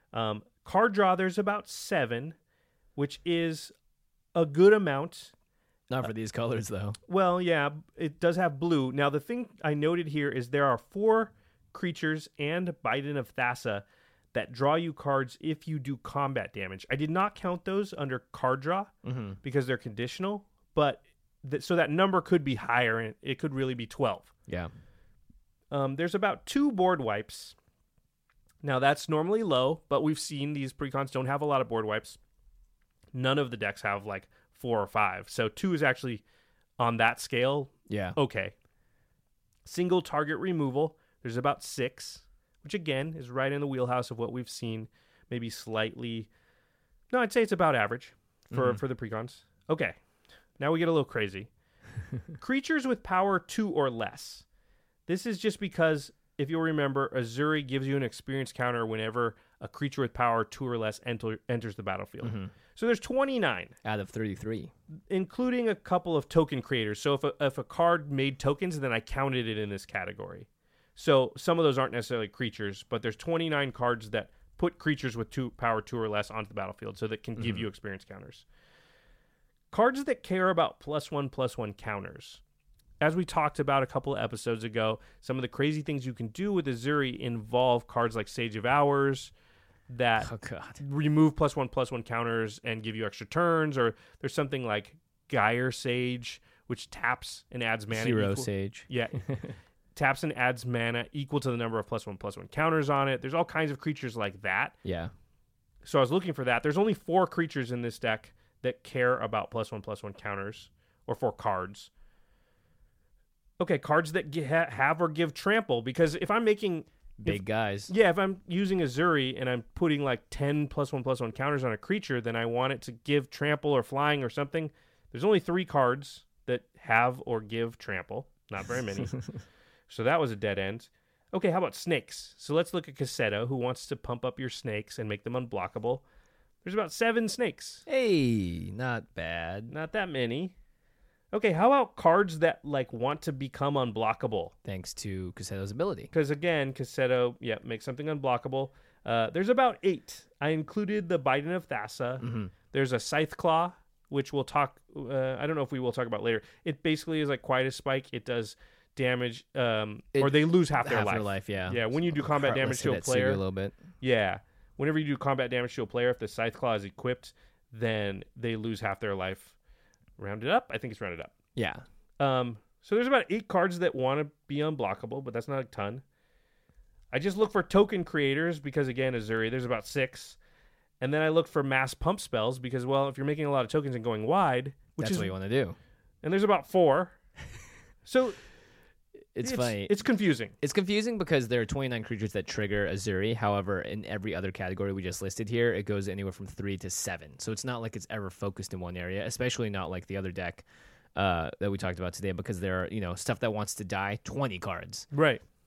Card draw, there's about 7, which is a good amount. Not for these colors, though. Well, yeah, it does have blue. Now, the thing I noted here is there are 4 creatures and Biden of Thassa that draw you cards if you do combat damage. I did not count those under card draw because they're conditional, but so that number could be higher, and it could really be 12. Yeah. There's about 2 board wipes. Now, that's normally low, but we've seen these precons don't have a lot of board wipes. None of the decks have like 4 or 5. So 2 is actually on that scale. Yeah. Okay. Single target removal. There's about 6, which again is right in the wheelhouse of what we've seen. Maybe slightly. No, I'd say it's about average for the precons. Okay. Now we get a little crazy. Creatures with power 2 or less. This is just because, if you'll remember, Uzuri gives you an experience counter whenever a creature with power 2 or less enters the battlefield. So there's 29. Out of 33. Including a couple of token creators. So if a card made tokens, then I counted it in this category. So some of those aren't necessarily creatures, but there's 29 cards that put creatures with power 2 or less onto the battlefield so that can give you experience counters. Cards that care about +1/+1 counters. As we talked about a couple of episodes ago, some of the crazy things you can do with Uzuri involve cards like Sage of Hours that remove +1/+1 counters and give you extra turns, or there's something like Gyre Sage, which taps and adds mana. Hero Sage. Yeah. Taps and adds mana equal to the number of +1/+1 counters on it. There's all kinds of creatures like that. Yeah. So I was looking for that. There's only 4 creatures in this deck that care about +1/+1 counters, or 4 cards. Okay, cards that have or give trample, because if I'm making big guys. Yeah, if I'm using Uzuri and I'm putting like 10 +1/+1 counters on a creature, then I want it to give trample or flying or something. There's only 3 cards that have or give trample. Not very many. So that was a dead end. Okay, how about snakes? So let's look at Cassetto, who wants to pump up your snakes and make them unblockable. There's about 7 snakes. Hey, not bad. Not that many. Okay, how about cards that like want to become unblockable? Thanks to Cassetto's ability. Because again, Cassetto, makes something unblockable. There's about 8. I included the Biden of Thassa. There's a Scythe Claw, which we'll talk. I don't know if we will talk about later. It basically is like quite a spike. It does damage, or they lose half their life. Yeah. Yeah, when you do combat damage to a player, a little bit. Yeah, whenever you do combat damage to a player, if the Scythe Claw is equipped, then they lose half their life. Rounded up? I think it's rounded up. Yeah. So there's about 8 cards that want to be unblockable, but that's not a ton. I just look for token creators because, again, Uzuri, there's about 6. And then I look for mass pump spells because, well, if you're making a lot of tokens and going wide, that's what you want to do. And there's about 4. So it's funny. It's confusing. It's confusing because there are 29 creatures that trigger Uzuri. However, in every other category we just listed here, it goes anywhere from 3 to 7. So it's not like it's ever focused in one area, especially not like the other deck that we talked about today, because there are, stuff that wants to die, 20 cards. Right.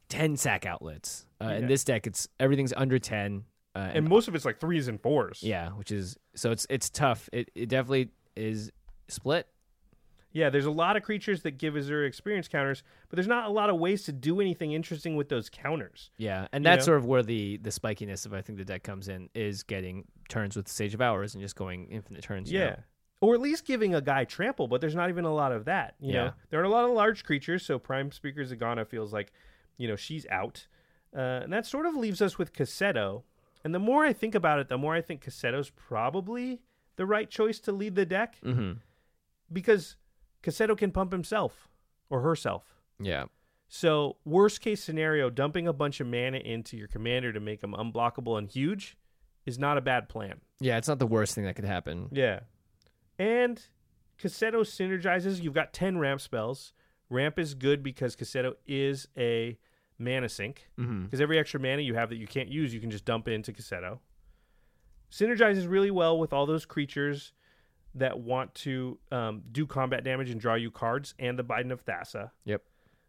10 sack outlets. In this deck, everything's under 10. And most of it's like 3s and 4s. Yeah, which is so it's tough. It definitely is split. Yeah, there's a lot of creatures that give Azuri experience counters, but there's not a lot of ways to do anything interesting with those counters. Yeah, and that's sort of where the spikiness of I think the deck comes in, is getting turns with Sage of Hours and just going infinite turns. Yeah. Or at least giving a guy trample, but there's not even a lot of that. You know, there are a lot of large creatures, so Prime Speaker Zagana feels like, she's out. And that sort of leaves us with Cassetto. And the more I think about it, the more I think Cassetto's probably the right choice to lead the deck. Mm-hmm. Because Cassetto can pump himself or herself. Yeah. So worst case scenario, dumping a bunch of mana into your commander to make them unblockable and huge is not a bad plan. Yeah, it's not the worst thing that could happen. Yeah. And Cassetto synergizes. You've got 10 ramp spells. Ramp is good because Cassetto is a mana sink. Because every extra mana you have that you can't use, you can just dump it into Cassetto. Synergizes really well with all those creatures that want to do combat damage and draw you cards, and the Biden of Thassa. Yep.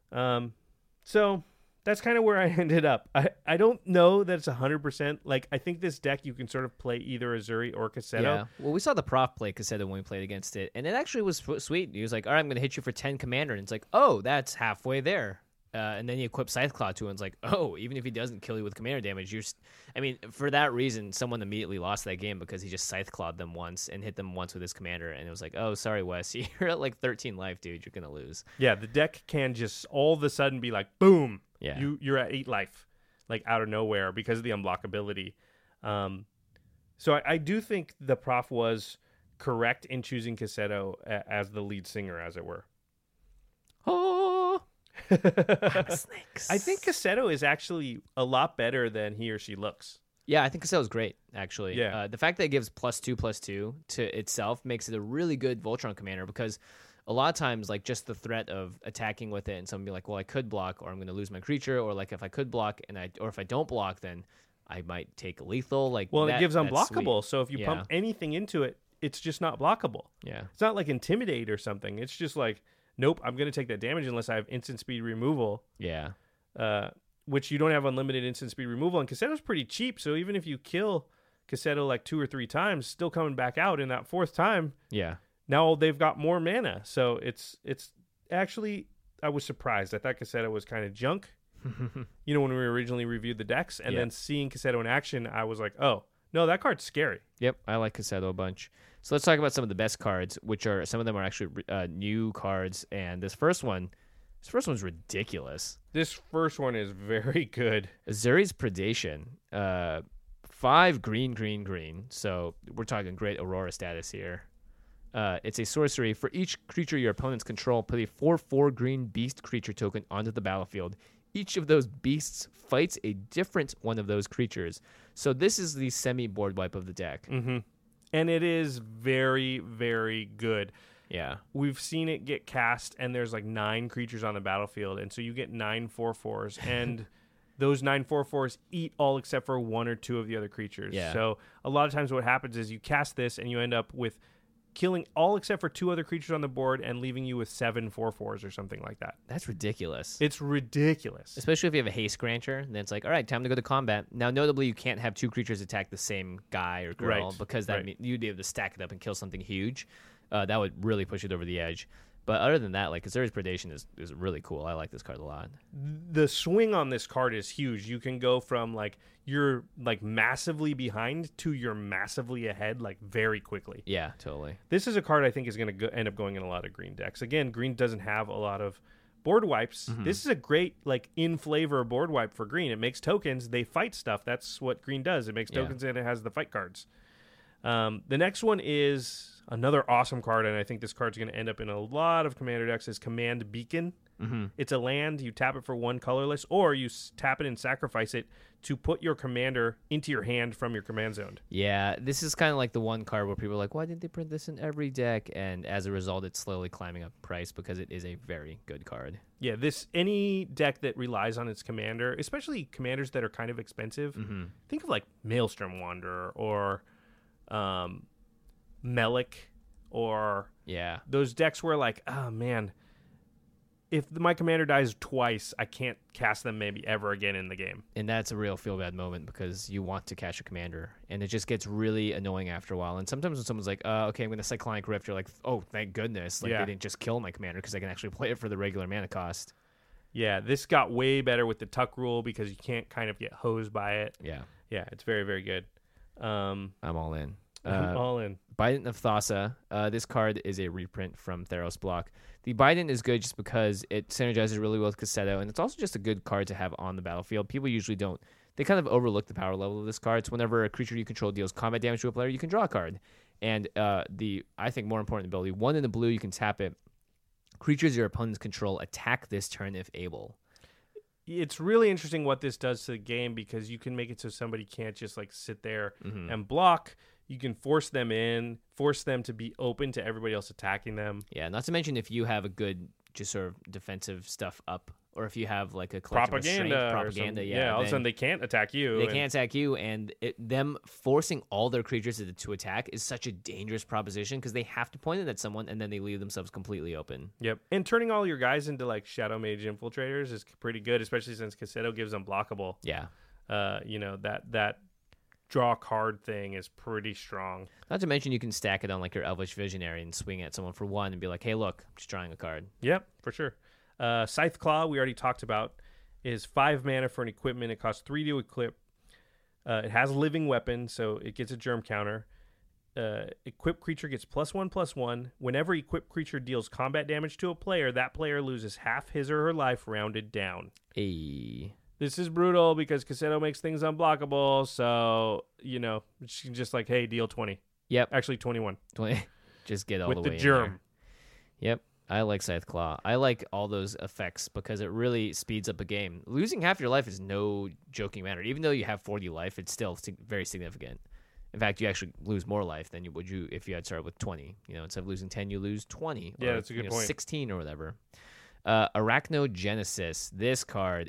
So that's kind of where I ended up. I don't know that it's 100%. Like, I think this deck you can sort of play either Azuri or Cassetto. Yeah. Well, we saw the prof play Cassetto when we played against it, and it actually was sweet. He was like, all right, I'm going to hit you for 10 commander. And it's like, oh, that's halfway there. And then you equip Scytheclaw to it, and it's like, oh, even if he doesn't kill you with commander damage, for that reason, someone immediately lost that game because he just Scytheclawed them once and hit them once with his commander, and it was like, oh, sorry, Wes, you're at like 13 life, dude, you're gonna lose. Yeah, the deck can just all of a sudden be like, boom, yeah, you're at 8 life, like out of nowhere because of the unblockability. So I do think the prof was correct in choosing Cassetto as the lead singer, as it were. Oh. Snakes. I think Cassetto is actually a lot better than he or she looks. Yeah, I think Cassetto's great, actually. Yeah. The fact that it gives +2/+2 to itself makes it a really good Voltron commander, because a lot of times, like, just the threat of attacking with it and someone be like, well, I could block, or I'm going to lose my creature, or like if I could block or if I don't block, then I might take lethal. Like, well, it gives unblockable, so if you Yeah. pump anything into it, it's just not blockable. Yeah. It's not like Intimidate or something. It's just like, nope, I'm going to take that damage unless I have instant speed removal. Yeah. Which you don't have unlimited instant speed removal. And Cassetto's pretty cheap, so even if you kill Cassetto like 2 or 3 times, still coming back out in that 4th time. Yeah. Now they've got more mana. So it's actually, I was surprised. I thought Cassetto was kind of junk. When we originally reviewed the decks. And then seeing Cassetto in action, I was like, oh, no, that card's scary. Yep, I like Cassetto a bunch. So let's talk about some of the best cards, which are, some of them are actually new cards. And this first one's ridiculous. This first one is very good. Azuri's Predation. 5 green. So we're talking great Aurora status here. It's a sorcery. For each creature your opponents control, put a 4/4 green beast creature token onto the battlefield. Each of those beasts fights a different one of those creatures. So this is the semi-board wipe of the deck. Mm-hmm. And it is very, very good. Yeah. We've seen it get cast, and there's like 9 creatures on the battlefield, and so you get 9 4/4s, and those 9 4/4s eat all except for 1 or 2 of the other creatures. Yeah. So a lot of times what happens is you cast this, and you end up with killing all except for 2 other creatures on the board and leaving you with 7 4/4s or something like that. That's ridiculous. It's ridiculous. Especially if you have a haste grancher, then it's like, all right, time to go to combat. Now, notably, you can't have 2 creatures attack the same guy or girl, Right. because Right. you'd be able to stack it up and kill something huge. That would really push it over the edge. But other than that, like, Azuri's Predation is really cool. I like this card a lot. The swing on this card is huge. You can go from like you're like massively behind to you're massively ahead like very quickly. Yeah, totally. This is a card I think is going to end up going in a lot of green decks. Again, green doesn't have a lot of board wipes. Mm-hmm. This is a great like in flavor board wipe for green. It makes tokens. They fight stuff. That's what green does. It makes tokens and it has the fight cards. The next one is another awesome card, and I think this card's going to end up in a lot of commander decks, is Command Beacon. Mm-hmm. It's a land. You tap it for 1 colorless, or you tap it and sacrifice it to put your commander into your hand from your command zone. Yeah, this is kind of like the one card where people are like, why didn't they print this in every deck? And as a result, it's slowly climbing up in price because it is a very good card. Yeah, any deck that relies on its commander, especially commanders that are kind of expensive, think of like Maelstrom Wanderer or Melik, or Yeah. those decks where like, oh man, if my commander dies twice, I can't cast them maybe ever again in the game. And that's a real feel-bad moment because you want to catch a commander, and it just gets really annoying after a while. And sometimes when someone's like, okay, I'm going to Cyclonic Rift, you're like, oh, thank goodness. Like, they didn't just kill my commander because I can actually play it for the regular mana cost. Yeah, this got way better with the tuck rule because you can't kind of get hosed by it. Yeah. Yeah, it's very, very good. I'm all in. I'm all in. Bident of Thassa. This card is a reprint from Theros block. The Bident is good just because it synergizes really well with Cassetto, and it's also just a good card to have on the battlefield. People usually don't. They kind of overlook the power level of this card. It's whenever a creature you control deals combat damage to a player, you can draw a card. And I think more important ability, 1 in the blue, you can tap it. Creatures your opponents control attack this turn if able. It's really interesting what this does to the game because you can make it so somebody can't just like sit there and block. You can force them in, force them to be open to everybody else attacking them. Yeah, not to mention if you have a good just sort of defensive stuff up, or if you have like a propaganda, yeah, all of a sudden they can't attack you. They can't attack you, and them forcing all their creatures to attack is such a dangerous proposition because they have to point it at someone, and then they leave themselves completely open. Yep, and turning all your guys into like Shadow Mage Infiltrators is pretty good, especially since Cassetto gives them blockable. Yeah, that draw card thing is pretty strong. Not to mention you can stack it on like your Elvish Visionary and swing at someone for 1 and be like, hey, look, I'm just drawing a card. Yep, for sure. Scythe Claw, we already talked about, is 5 mana for an equipment. It costs 3 to equip. It has Living Weapon, so it gets a germ counter. Equipped creature gets +1/+1. Whenever equipped creature deals combat damage to a player, that player loses half his or her life rounded down. Hey. This is brutal because Cassetto makes things unblockable, so, she's just like, hey, deal 20. Yep. Actually, 21. 20. Just get all with the way the germ. in there. Yep. I like Scythe Claw. I like all those effects because it really speeds up a game. Losing half your life is no joking matter. Even though you have 40 life, it's still very significant. In fact, you actually lose more life than you would if you had started with 20. Instead of losing 10, you lose 20. Yeah, that's a good point. 16 or whatever. Arachnogenesis. This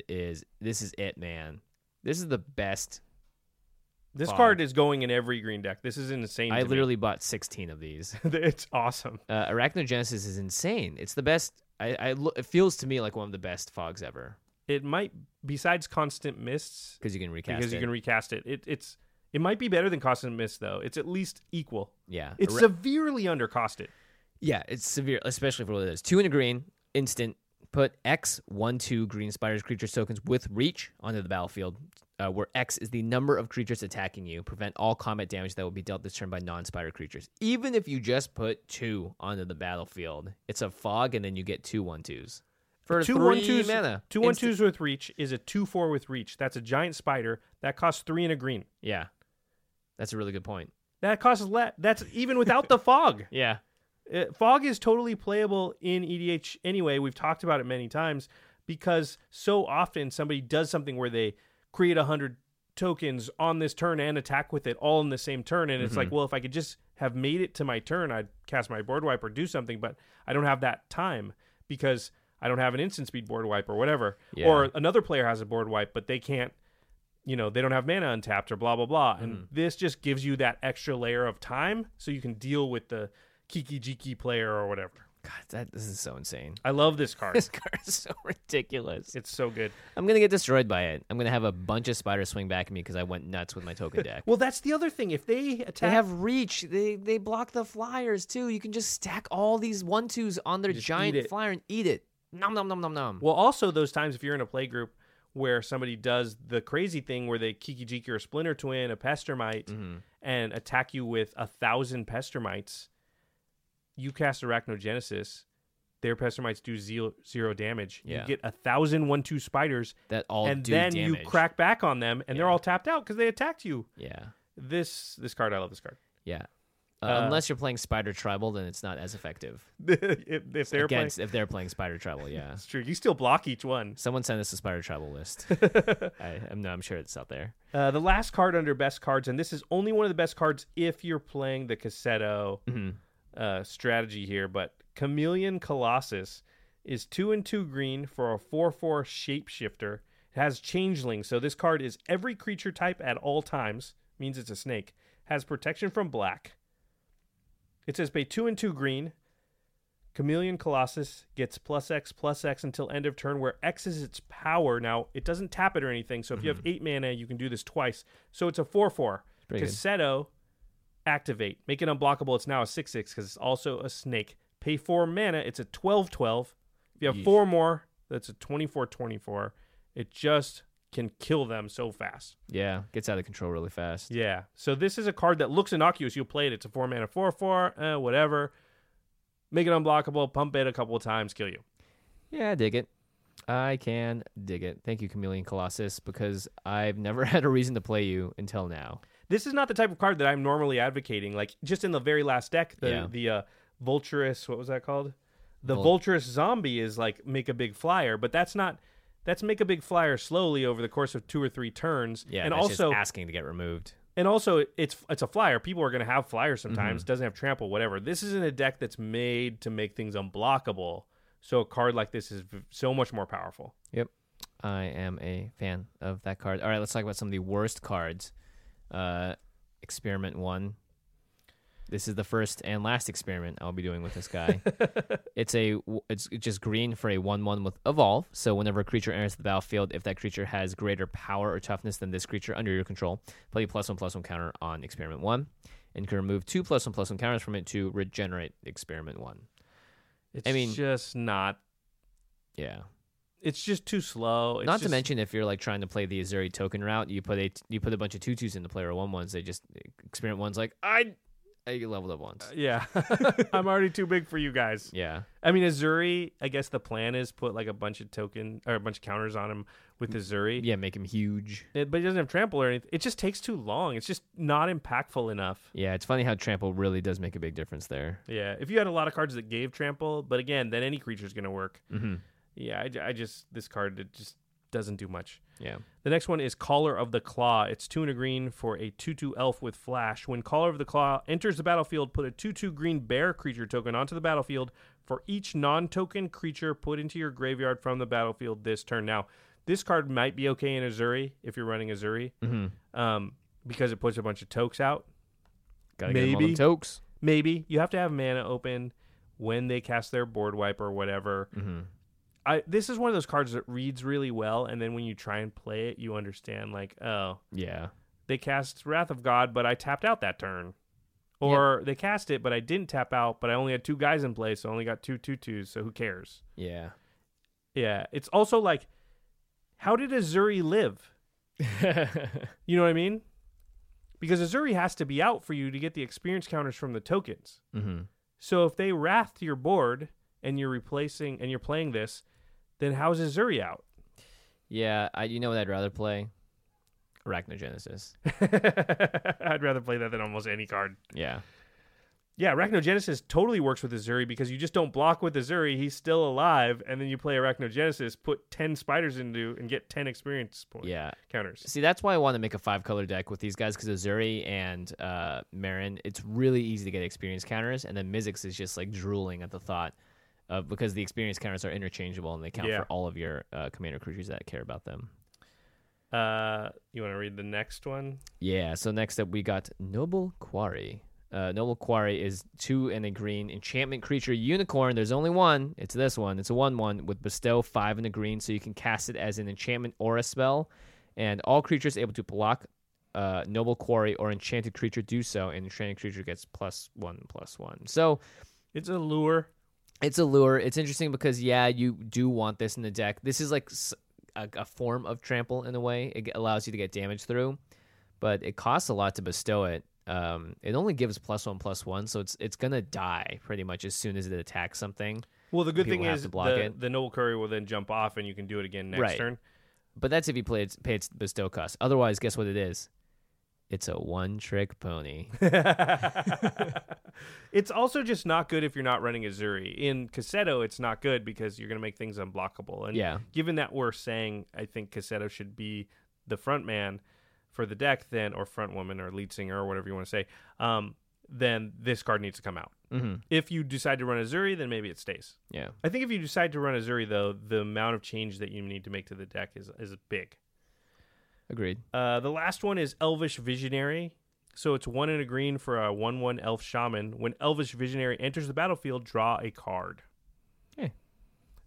is it, man. This is the best. This card is going in every green deck. This is insane. I literally bought 16 of these. It's awesome. Arachnogenesis is insane. It's the best. It feels to me like one of the best fogs ever. It might, besides Constant Mists, because you can recast because you can recast it. It might be better than Constant Mists though. It's at least equal. Yeah, it's severely undercosted. Yeah, it's severe, especially for what it is. 2 in a green, instant. Put X 1/2 green spiders creatures tokens with reach onto the battlefield, where X is the number of creatures attacking you. Prevent all combat damage that will be dealt this turn by non-spider creatures. Even if you just put 2 onto the battlefield, it's a fog, and then you get 2 1/2s for 2 3 mana. 2 1/2s with reach is a 2/4 with reach. That's a giant spider that costs 3 in a green. Yeah, that's a really good point. That costs less. That's even without the fog. Yeah. Fog is totally playable in EDH anyway. We've talked about it many times because so often somebody does something where they create 100 tokens on this turn and attack with it all in the same turn. And it's like, well, if I could just have made it to my turn, I'd cast my board wipe or do something, but I don't have that time because I don't have an instant speed board wipe or whatever. Yeah. Or another player has a board wipe, but they can't, they don't have mana untapped or blah, blah, blah. And this just gives you that extra layer of time so you can deal with the Kiki Jiki player or whatever. God, this is so insane. I love this card. This card is so ridiculous. It's so good. I'm going to get destroyed by it. I'm going to have a bunch of spiders swing back at me because I went nuts with my token deck. Well, that's the other thing. If they attack... They have reach. They block the flyers, too. You can just stack all these 1/2s on their giant flyer and eat it. Nom, nom, nom, nom, nom. Well, also those times if you're in a play group where somebody does the crazy thing where they Kiki Jiki or Splinter Twin, a Pestermite, and attack you with 1,000 Pestermites, you cast Arachnogenesis, their Pestermites do 0 damage. Yeah. You get 1,000 1/2 spiders that all and do then damage. You crack back on them, and they're all tapped out because they attacked you. Yeah. This card, I love this card. Yeah. Unless you're playing Spider Tribal, then it's not as effective. if they're playing Spider Tribal, yeah. It's true. You still block each one. Someone send us a Spider Tribal list. I'm sure it's out there. The last card under best cards, and this is only one of the best cards if you're playing the Cassetto strategy here, but Chameleon Colossus is 2 and 2 green for a 4/4 shapeshifter. It has Changeling, so this card is every creature type at all times, means it's a snake, has protection from black. It says pay 2 and 2 green, Chameleon Colossus gets +X until end of turn, where X is its power. Now, it doesn't tap it or anything, so if you have 8 mana, you can do this twice. So it's a 4/4. Cassetto, activate. Make it unblockable. It's now a 6/6 because it's also a snake. Pay 4 mana. It's a 12/12. If you have 4 more, that's a 24/24. It just can kill them so fast. Yeah, gets out of control really fast. Yeah. So this is a card that looks innocuous. You'll play it. It's a 4 mana 4/4. Whatever. Make it unblockable. Pump it a couple of times. Kill you. Yeah, I dig it. I can dig it. Thank you, Chameleon Colossus, because I've never had a reason to play you until now. This is not the type of card that I'm normally advocating. Like, just in the very last deck, the Vulturous, what was that called? The Vulturous Zombie is like make a big flyer, but that's make a big flyer slowly over the course of 2 or 3 turns. Yeah, and that's also just asking to get removed. And also, it's a flyer. People are going to have flyers sometimes. Doesn't have trample, whatever. This is in a deck that's made to make things unblockable. So a card like this is so much more powerful. Yep. I am a fan of that card. All right, let's talk about some of the worst cards. Experiment 1. This is the first and last experiment I'll be doing with this guy. It's just green for a 1/1 with Evolve. So whenever a creature enters the battlefield, if that creature has greater power or toughness than this creature under your control, play a +1/+1 counter on Experiment 1, and you can remove 2 +1/+1 counters from it to regenerate Experiment 1. It's just not. Yeah. It's just too slow. Not to mention, if you're like trying to play the Azuri token route, you put a bunch of 2/2s into play or 1/1s. They just Experiment 1's like I leveled up once. Yeah. I'm already too big for you guys. Yeah. I mean, Azuri, I guess the plan is put like a bunch of counters on him with Azuri. Yeah, make him huge. But he doesn't have trample or anything. It just takes too long. It's just not impactful enough. Yeah, it's funny how trample really does make a big difference there. Yeah. If you had a lot of cards that gave trample, but again, then any creature is going to work. Mm-hmm. Yeah, this card, it just doesn't do much. Yeah. The next one is Caller of the Claw. It's 2 and a green for a 2/2 elf with flash. When Caller of the Claw enters the battlefield, put a 2/2 green bear creature token onto the battlefield for each non-token creature put into your graveyard from the battlefield this turn. Now, this card might be okay in Azuri if you're running Azuri, because it puts a bunch of tokes out. Gotta get them all them tokes. Maybe. You have to have mana open when they cast their board wipe or whatever. Mm-hmm. This is one of those cards that reads really well, and then when you try and play it, you understand, like, oh, yeah, they cast Wrath of God, but I tapped out that turn. Or they cast it, but I didn't tap out, but I only had 2 guys in play, so I only got 2 2/2s, so who cares? Yeah. Yeah, it's also like, how did Azuri live? You know what I mean? Because Azuri has to be out for you to get the experience counters from the tokens. Mm-hmm. So if they wrath your board and you're playing this, then how's Azuri out? Yeah, you know what I'd rather play? Arachnogenesis. I'd rather play that than almost any card. Yeah. Yeah, Arachnogenesis totally works with Azuri because you just don't block with Azuri. He's still alive, and then you play Arachnogenesis, put 10 spiders into, and get 10 experience points. Yeah. Counters. See, that's why I want to make a 5-color deck with these guys, because Azuri and Marin, it's really easy to get experience counters, and then Mizzix is just like drooling at the thought because the experience counters are interchangeable, and they count for all of your commander creatures that care about them. You want to read the next one? Yeah, so next up we got Noble Quarry. Noble Quarry is 2 and a green enchantment creature unicorn. There's only one. It's this one. It's a 1/1 with bestow 5 and a green, so you can cast it as an enchantment or a spell. And all creatures able to block Noble Quarry or enchanted creature do so, and enchanted creature gets +1/+1. So it's a lure. It's a lure. It's interesting because, yeah, you do want this in the deck. This is like a form of trample in a way. It allows you to get damage through, but it costs a lot to bestow it. It only gives +1/+1, so it's gonna die pretty much as soon as it attacks something. Well, the good thing is the Noble Quarry will then jump off, and you can do it again next turn. But that's if you pay its bestow cost. Otherwise, guess what it is? It's a one-trick pony. It's also just not good if you're not running Azuri. In Cassetto, it's not good because you're going to make things unblockable. And given that we're saying I think Cassetto should be the front man for the deck, then, or front woman or lead singer or whatever you want to say, then this card needs to come out. Mm-hmm. If you decide to run Azuri, then maybe it stays. Yeah. I think if you decide to run Azuri, though, the amount of change that you need to make to the deck is big. Agreed. The last one is Elvish Visionary. So it's 1 and a green for a 1/1 elf shaman. When Elvish Visionary enters the battlefield, draw a card.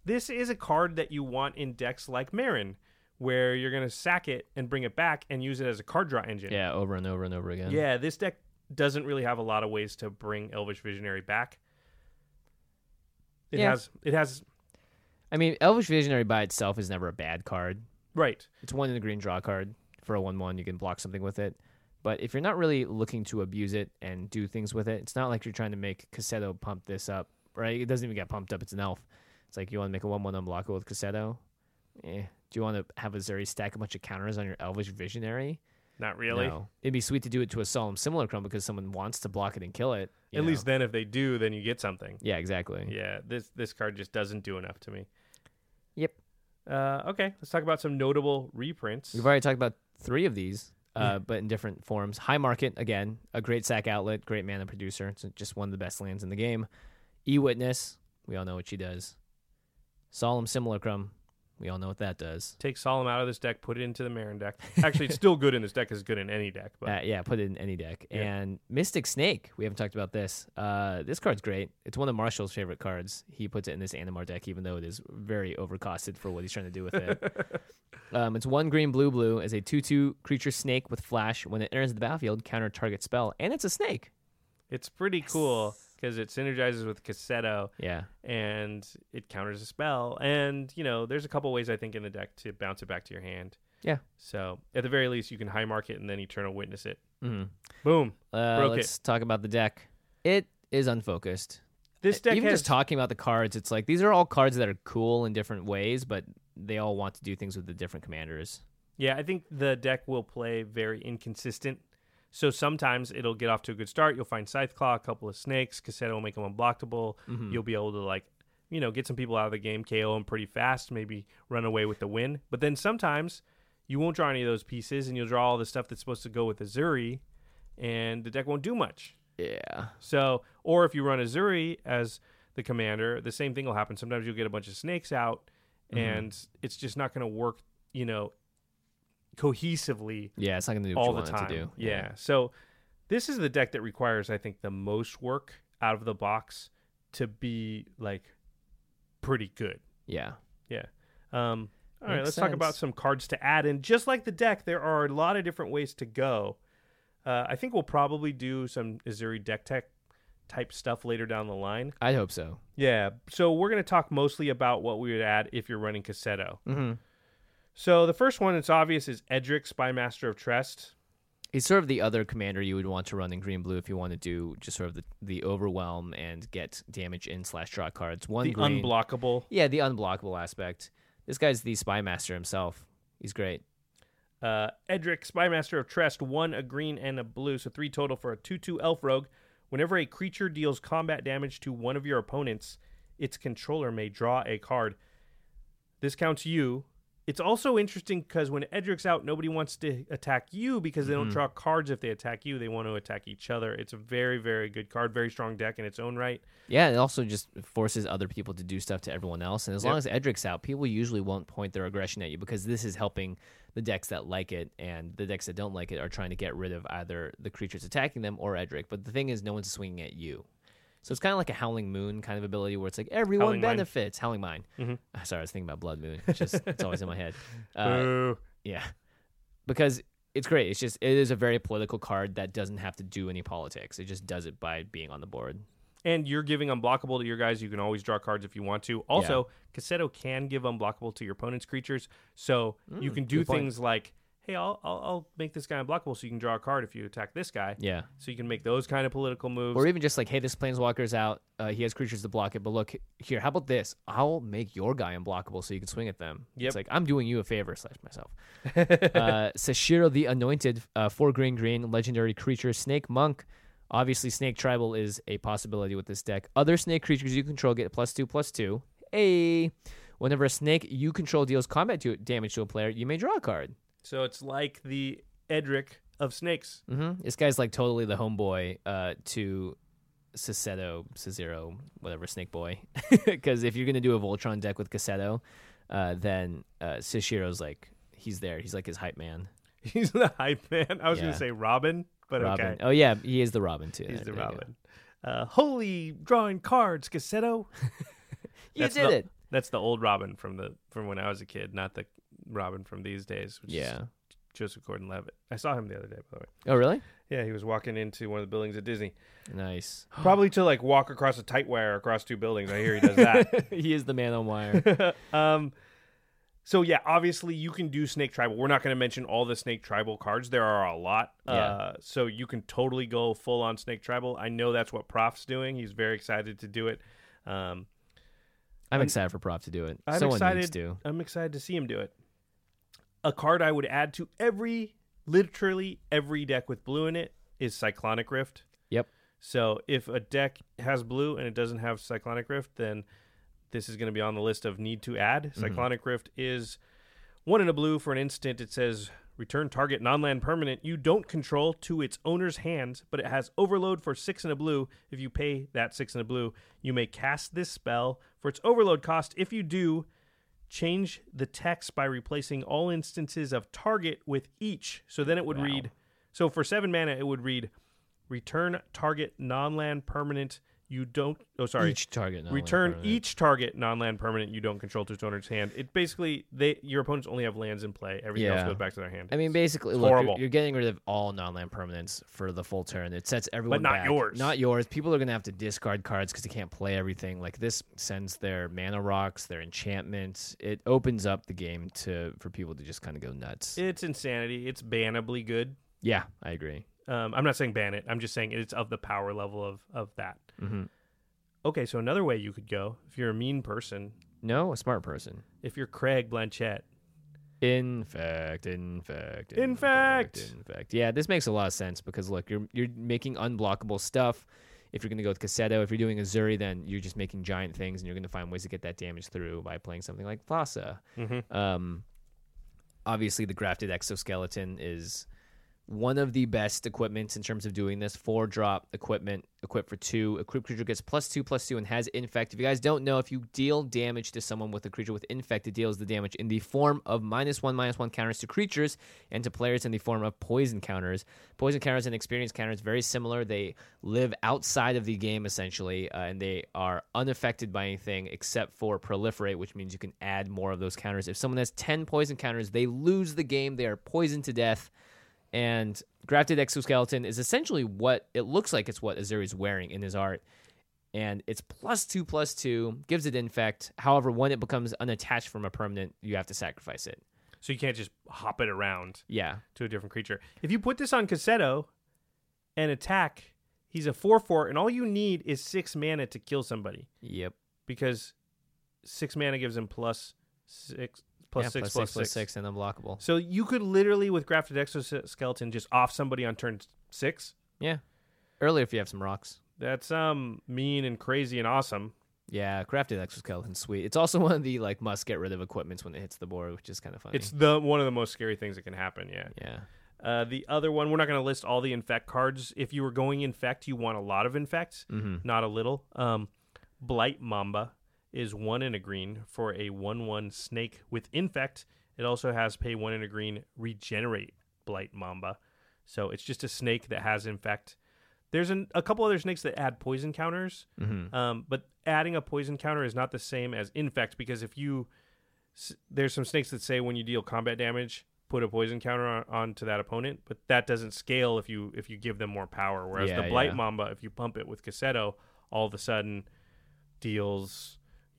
This is a card that you want in decks like Marin, where you're going to sack it and bring it back and use it as a card draw engine. Yeah, over and over and over again. Yeah, this deck doesn't really have a lot of ways to bring Elvish Visionary back. It has. I mean, Elvish Visionary by itself is never a bad card. Right. It's 1 in the green draw card. For a 1/1, you can block something with it. But if you're not really looking to abuse it and do things with it, it's not like you're trying to make Cassetto pump this up, right? It doesn't even get pumped up. It's an elf. It's like you want to make a 1/1 unblockable with Cassetto. Do you want to have Azuri stack a bunch of counters on your Elvish Visionary? Not really. No. It'd be sweet to do it to a Solemn Simulacrum because someone wants to block it and kill it. At least then if they do, then you get something. Yeah, exactly. Yeah, this card just doesn't do enough to me. Yep. Okay, let's talk about some notable reprints. We've already talked about 3 of these, but in different forms. High Market, again, a great sack outlet, great mana producer. It's just one of the best lands in the game. E-Witness, we all know what she does. Solemn Simulacrum, we all know what that does. Take Solemn out of this deck, put it into the Marin deck. Actually, it's still good in this deck. It's good in any deck. But Yeah, put it in any deck. Yeah. And Mystic Snake, we haven't talked about this. This card's great. It's one of Marshall's favorite cards. He puts it in this Animar deck, even though it is very overcosted for what he's trying to do with it. It's 1 green, blue as a 2/2 creature snake with flash. When it enters the battlefield, counter target spell. And it's a snake. it's pretty cool because it synergizes with Cassetto. Yeah. And it counters a spell. And, there's a couple ways, I think, in the deck to bounce it back to your hand. Yeah. So, at the very least, you can high mark it and then Eternal Witness it. Mm-hmm. Boom. Broke let's talk about the deck. It is unfocused. This deck Even has... just talking about the cards, it's like these are all cards that are cool in different ways, but they all want to do things with the different commanders. Yeah, I think the deck will play very inconsistent. So sometimes it'll get off to a good start. You'll find Scytheclaw, a couple of snakes. Cassetto will make them unblockable. Mm-hmm. You'll be able to, get some people out of the game, KO them pretty fast, maybe run away with the win. But then sometimes you won't draw any of those pieces, and you'll draw all the stuff that's supposed to go with Azuri, and the deck won't do much. Yeah. So, or if you run Azuri as the commander, the same thing will happen. Sometimes you'll get a bunch of snakes out, and it's just not going to work, cohesively. Yeah, it's not going to do what all you the want time. it to do. Yeah. So this is the deck that requires, I think, the most work out of the box to be pretty good. Yeah. Yeah. All right, Makes let's talk about sense. some cards to add in. Just like the deck, there are a lot of different ways to go. I think we'll probably do some Azuri deck tech type stuff later down the line. I hope so. Yeah. So we're going to talk mostly about what we would add if you're running Cassetto. Mm-hmm. So the first one, it's obvious, is Edric, Spymaster of Trest. He's sort of the other commander you would want to run in green-blue if you want to do just sort of the overwhelm and get damage in / draw cards. One The green, unblockable. Yeah, the unblockable aspect. This guy's the Spymaster himself. He's great. Edric, Spymaster of Trest, 1 a green and a blue, so 3 total for a 2/2 elf rogue. Whenever a creature deals combat damage to one of your opponents, its controller may draw a card. This counts you. It's also interesting because when Edric's out, nobody wants to attack you because they don't draw cards if they attack you. They want to attack each other. It's a very, very good card, very strong deck in its own right. Yeah, it also just forces other people to do stuff to everyone else. And as long as Edric's out, people usually won't point their aggression at you because this is helping the decks that like it, and the decks that don't like it are trying to get rid of either the creatures attacking them or Edric. But the thing is, no one's swinging at you. So it's kind of like a Howling Moon kind of ability where it's like everyone Howling Mine. benefits. Howling Mine. Sorry, I was thinking about Blood Moon. It's always in my head. Boo. Yeah, because it's great. It is a very political card that doesn't have to do any politics. It just does it by being on the board. And you're giving unblockable to your guys. You can always draw cards if you want to. Also, Cassetto can give unblockable to your opponent's creatures. So you can do good point. things like, hey, I'll make this guy unblockable so you can draw a card if you attack this guy. Yeah. So you can make those kind of political moves. Or even just like, hey, this Planeswalker's out. He has creatures to block it. But look, here, how about this? I'll make your guy unblockable so you can swing at them. Yep. It's like, I'm doing you a favor / myself. Sashiro the Anointed, 4 green, legendary creature, Snake Monk. Obviously, Snake Tribal is a possibility with this deck. Other snake creatures you control get +2/+2. Hey! Whenever a snake you control deals combat damage to a player, you may draw a card. So it's like the Edric of snakes. Mm-hmm. This guy's like totally the homeboy to Cassetto, whatever, Snake Boy. Because if you're going to do a Voltron deck with Cassetto, then Sashiro's like, he's there. He's like his hype man. He's the hype man. I was going Yeah. to say Robin, but Robin. okay. Oh, yeah, he is the Robin, too. He's the There you go. Robin. Holy drawing cards, Cassetto. You did it. That's the old Robin from when I was a kid, not the Robin from these days. Which is Joseph Gordon-Levitt. I saw him the other day, by the way. Oh, really? Yeah, he was walking into one of the buildings at Disney. Nice. Probably to like walk across a tight wire across 2 buildings. I hear he does that. He is the man on wire. So yeah, obviously you can do Snake Tribal. We're not going to mention all the Snake Tribal cards. There are a lot. So you can totally go full on Snake Tribal. I know that's what Prof's doing. He's very excited to do it. I'm excited for Prof to do it. Someone needs to. I'm excited to see him do it. A card I would add to literally every deck with blue in it is Cyclonic Rift. Yep. So if a deck has blue and it doesn't have Cyclonic Rift, then this is going to be on the list of need to add. Cyclonic Rift is 1 in a blue. For an instant, it says return target non-land permanent you don't control to its owner's hands, but it has overload for 6 in a blue. If you pay that 6 in a blue, you may cast this spell for its overload cost. If you do, change the text by replacing all instances of target with each. So then it would read, so for 7 mana, it would read return target non-land permanent you don't, each target non-land return permanent. Each target non-land permanent you don't control to its owner's hand. It basically, your opponents only have lands in play. Everything else goes back to their hand. I mean, basically, look, you're getting rid of all non-land permanents for the full turn. It sets everyone back. But not yours. Not yours. People are going to have to discard cards because they can't play everything. Like, this sends their mana rocks, their enchantments. It opens up the game for people to just kind of go nuts. It's insanity. It's bannably good. Yeah, I agree. I'm not saying ban it. I'm just saying it's of the power level of that. Mm-hmm. Okay, so another way you could go, if you're a mean person. No, a smart person. If you're Craig Blanchett. In fact. Yeah, this makes a lot of sense because, look, you're making unblockable stuff. If you're going to go with Cassetto, if you're doing Azuri, then you're just making giant things, and you're going to find ways to get that damage through by playing something like Thassa. Mm-hmm. Obviously, the Grafted Exoskeleton is one of the best equipments in terms of doing this. 4-drop equipment, equipped for 2. Equipped creature gets +2/+2 and has Infect. If you guys don't know, if you deal damage to someone with a creature with Infect, it deals the damage in the form of -1/-1 counters to creatures and to players in the form of poison counters. Poison counters and experience counters, very similar. They live outside of the game, essentially, and they are unaffected by anything except for Proliferate, which means you can add more of those counters. If someone has 10 poison counters, they lose the game. They are poisoned to death. And Grafted Exoskeleton is essentially what it looks like. It's what Azuri's wearing in his art. And it's +2/+2, gives it Infect. However, when it becomes unattached from a permanent, you have to sacrifice it. So you can't just hop it around to a different creature. If you put this on Cassetto and attack, he's a 4/4, and all you need is 6 mana to kill somebody. Yep. Because 6 mana gives him +6. +6/+6 and unblockable. So you could literally, with Grafted Exoskeleton, just off somebody on turn 6. Yeah. Earlier if you have some rocks. That's mean and crazy and awesome. Yeah, Grafted Exoskeleton's sweet. It's also one of the must get rid of equipments when it hits the board, which is kind of funny. It's one of the most scary things that can happen. Yeah. Yeah. The other one, we're not going to list all the Infect cards. If you were going Infect, you want a lot of Infects, not a little. Blight Mamba is 1 in a green for a 1/1 snake with Infect. It also has pay 1 in a green, regenerate Blight Mamba. So it's just a snake that has Infect. There's a couple other snakes that add poison counters, but adding a poison counter is not the same as Infect, because there's some snakes that say when you deal combat damage, put a poison counter onto that opponent, but that doesn't scale if you give them more power. Whereas the Blight Mamba, if you pump it with Cassetto, all of a sudden deals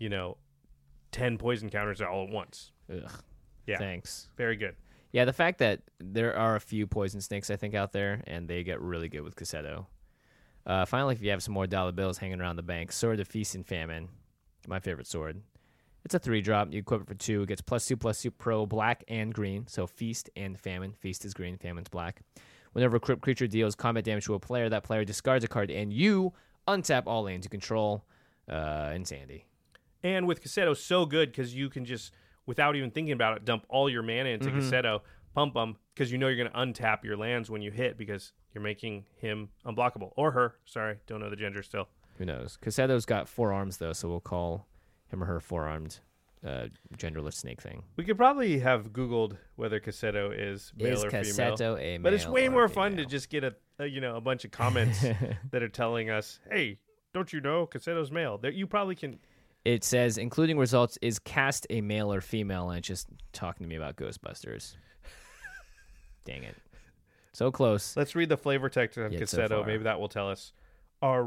10 poison counters all at once. Ugh. Yeah. Thanks. Very good. Yeah, the fact that there are a few poison snakes, I think, out there, and they get really good with Cassetto. Finally, if you have some more dollar bills hanging around the bank, Sword of Feast and Famine, my favorite sword. It's a 3-drop. You equip it for 2. It gets +2/+2 pro, black and green. So Feast and Famine. Feast is green, Famine's black. Whenever a creature deals combat damage to a player, that player discards a card, and you untap all lands you control. Insanity. And with Cassetto, so good because you can just, without even thinking about it, dump all your mana into Cassetto, pump them, because you know you're going to untap your lands when you hit because you're making him unblockable. Or her. Sorry, don't know the gender still. Who knows? Cassetto's got 4 arms, though, so we'll call him or her 4-armed genderless snake thing. We could probably have Googled whether Cassetto is male or Cassetto female. A male? But it's way more fun to just get a bunch of comments that are telling us, hey, don't you know Cassetto's male? You probably can. It says, including results, is cast a male or female? And it's just talking to me about Ghostbusters. Dang it. So close. Let's read the flavor text on Yet Cassetto. so far. Maybe that will tell us. Our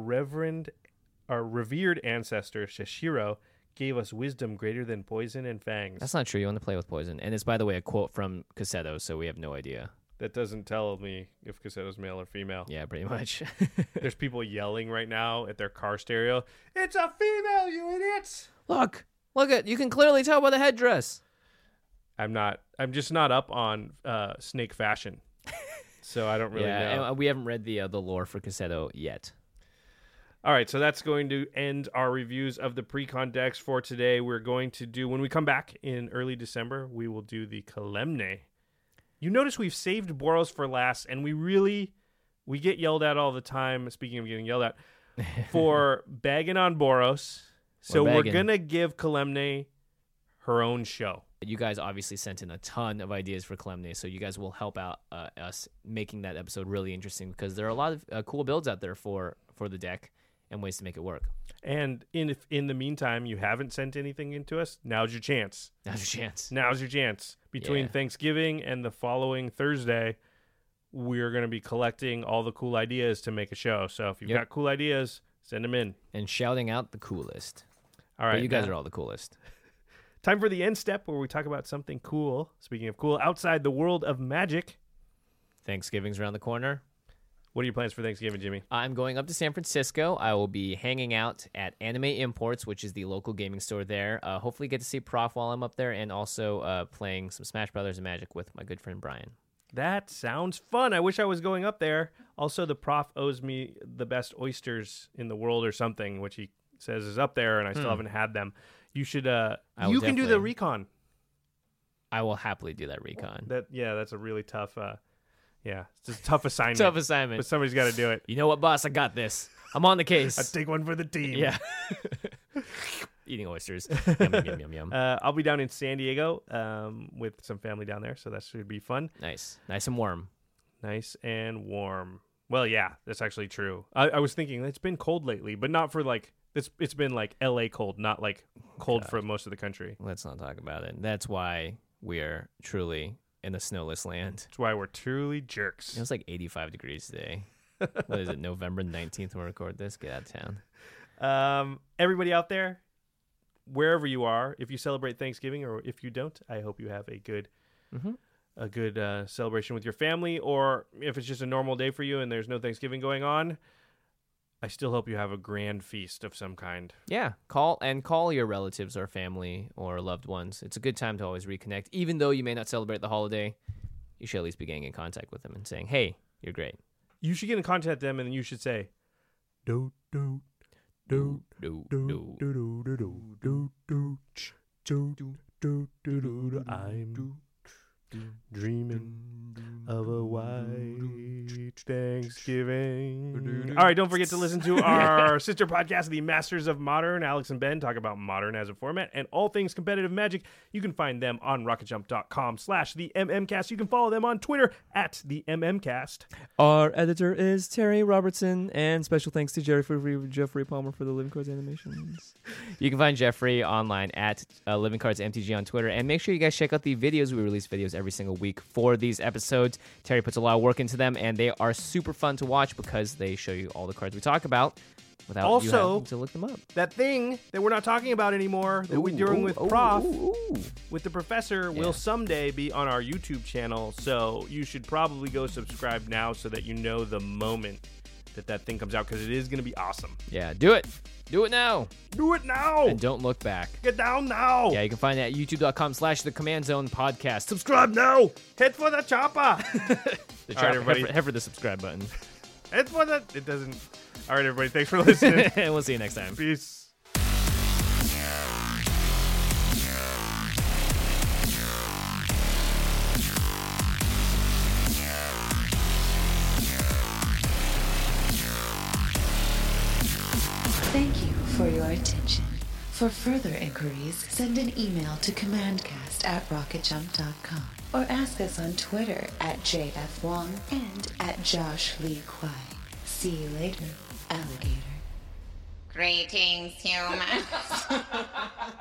revered ancestor, Shishiro, gave us wisdom greater than poison and fangs. That's not true. You want to play with poison. And it's, by the way, a quote from Cassetto, so we have no idea. That doesn't tell me if Cassetto's male or female. Yeah, pretty much. There's people yelling right now at their car stereo. It's a female, you idiots! Look at, you can clearly tell by the headdress. I'm just not up on snake fashion. So I don't really know. And we haven't read the lore for Cassetto yet. All right, so that's going to end our reviews of the Precon decks for today. We're going to do, when we come back in early December, we will do the Kalemne. You notice we've saved Boros for last, and we get yelled at all the time, speaking of getting yelled at, for bagging on Boros. So we're going to give Kalemne her own show. You guys obviously sent in a ton of ideas for Kalemne, so you guys will help out us making that episode really interesting, because there are a lot of cool builds out there for the deck and ways to make it work. And in the meantime, you haven't sent anything into us, now's your chance. Now's your chance. Between Thanksgiving and the following Thursday, we're going to be collecting all the cool ideas to make a show. So if you've got cool ideas, send them in. And shouting out the coolest. All right. But you guys are all the coolest. Time for the end step, where we talk about something cool. Speaking of cool, outside the world of Magic. Thanksgiving's around the corner. What are your plans for Thanksgiving, Jimmy? I'm going up to San Francisco. I will be hanging out at Anime Imports, which is the local gaming store there. Hopefully get to see Prof while I'm up there, and also playing some Smash Brothers and Magic with my good friend Brian. That sounds fun. I wish I was going up there. Also, the Prof owes me the best oysters in the world or something, which he says is up there, and I still haven't had them. You should. You can do the recon. I will happily do that recon. That's a really tough. It's just a tough assignment. But somebody's got to do it. You know what, boss? I got this. I'm on the case. I'll take one for the team. Yeah. Eating oysters. Yum, yum, yum, yum. I'll be down in San Diego with some family down there, so that should be fun. Nice and warm. Nice and warm. Well, yeah, that's actually true. I was thinking it's been cold lately, but not for like it's been like LA cold, not like cold for most of the country. Let's not talk about it. That's why we are truly in a snowless land. That's why we're truly jerks. It was like 85 degrees today. What is it, November 19th when we record this? Get out of town. Everybody out there, wherever you are, if you celebrate Thanksgiving or if you don't, I hope you have a good celebration with your family. Or if it's just a normal day for you and there's no Thanksgiving going on, I still hope you have a grand feast of some kind. Yeah, call your relatives or family or loved ones. It's a good time to always reconnect. Even though you may not celebrate the holiday, you should at least be getting in contact with them and saying, hey, you're great. You should get in contact with them, and then you should say, do do do do do do do do do do do. I'm dreaming of a white Thanksgiving. All right, don't forget to listen to our sister podcast, The Masters of Modern. Alex and Ben talk about modern as a format and all things competitive Magic. You can find them on rocketjump.com/TheMMcast. You can follow them on Twitter @TheMMcast. Our editor is Terry Robertson, and special thanks to Jeffrey Palmer for the Living Cards animations. You can find Jeffrey online at Living Cards MTG on Twitter, and make sure you guys check out the videos. We release videos every single week for these episodes. Terry puts a lot of work into them, and they are super fun to watch because they show you all the cards we talk about without you having to look them up. That thing that we're not talking about anymore that we're doing with Prof, with the professor, will someday be on our YouTube channel, so you should probably go subscribe now so that you know the moment that thing comes out, because it is going to be awesome. Yeah, do it. Do it now. Do it now. And don't look back. Get down now. Yeah, you can find it at youtube.com/The Command Zone Podcast. Subscribe now. Hit for the chopper. All right, everybody. Head for the subscribe button. Hit for the... It doesn't... All right, everybody. Thanks for listening. And we'll see you next time. Peace. Thank you for your attention. For further inquiries, send an email to commandcast@rocketjump.com or ask us on Twitter @JFWong and @JoshLeeQuai. See you later, alligator. Greetings, humans.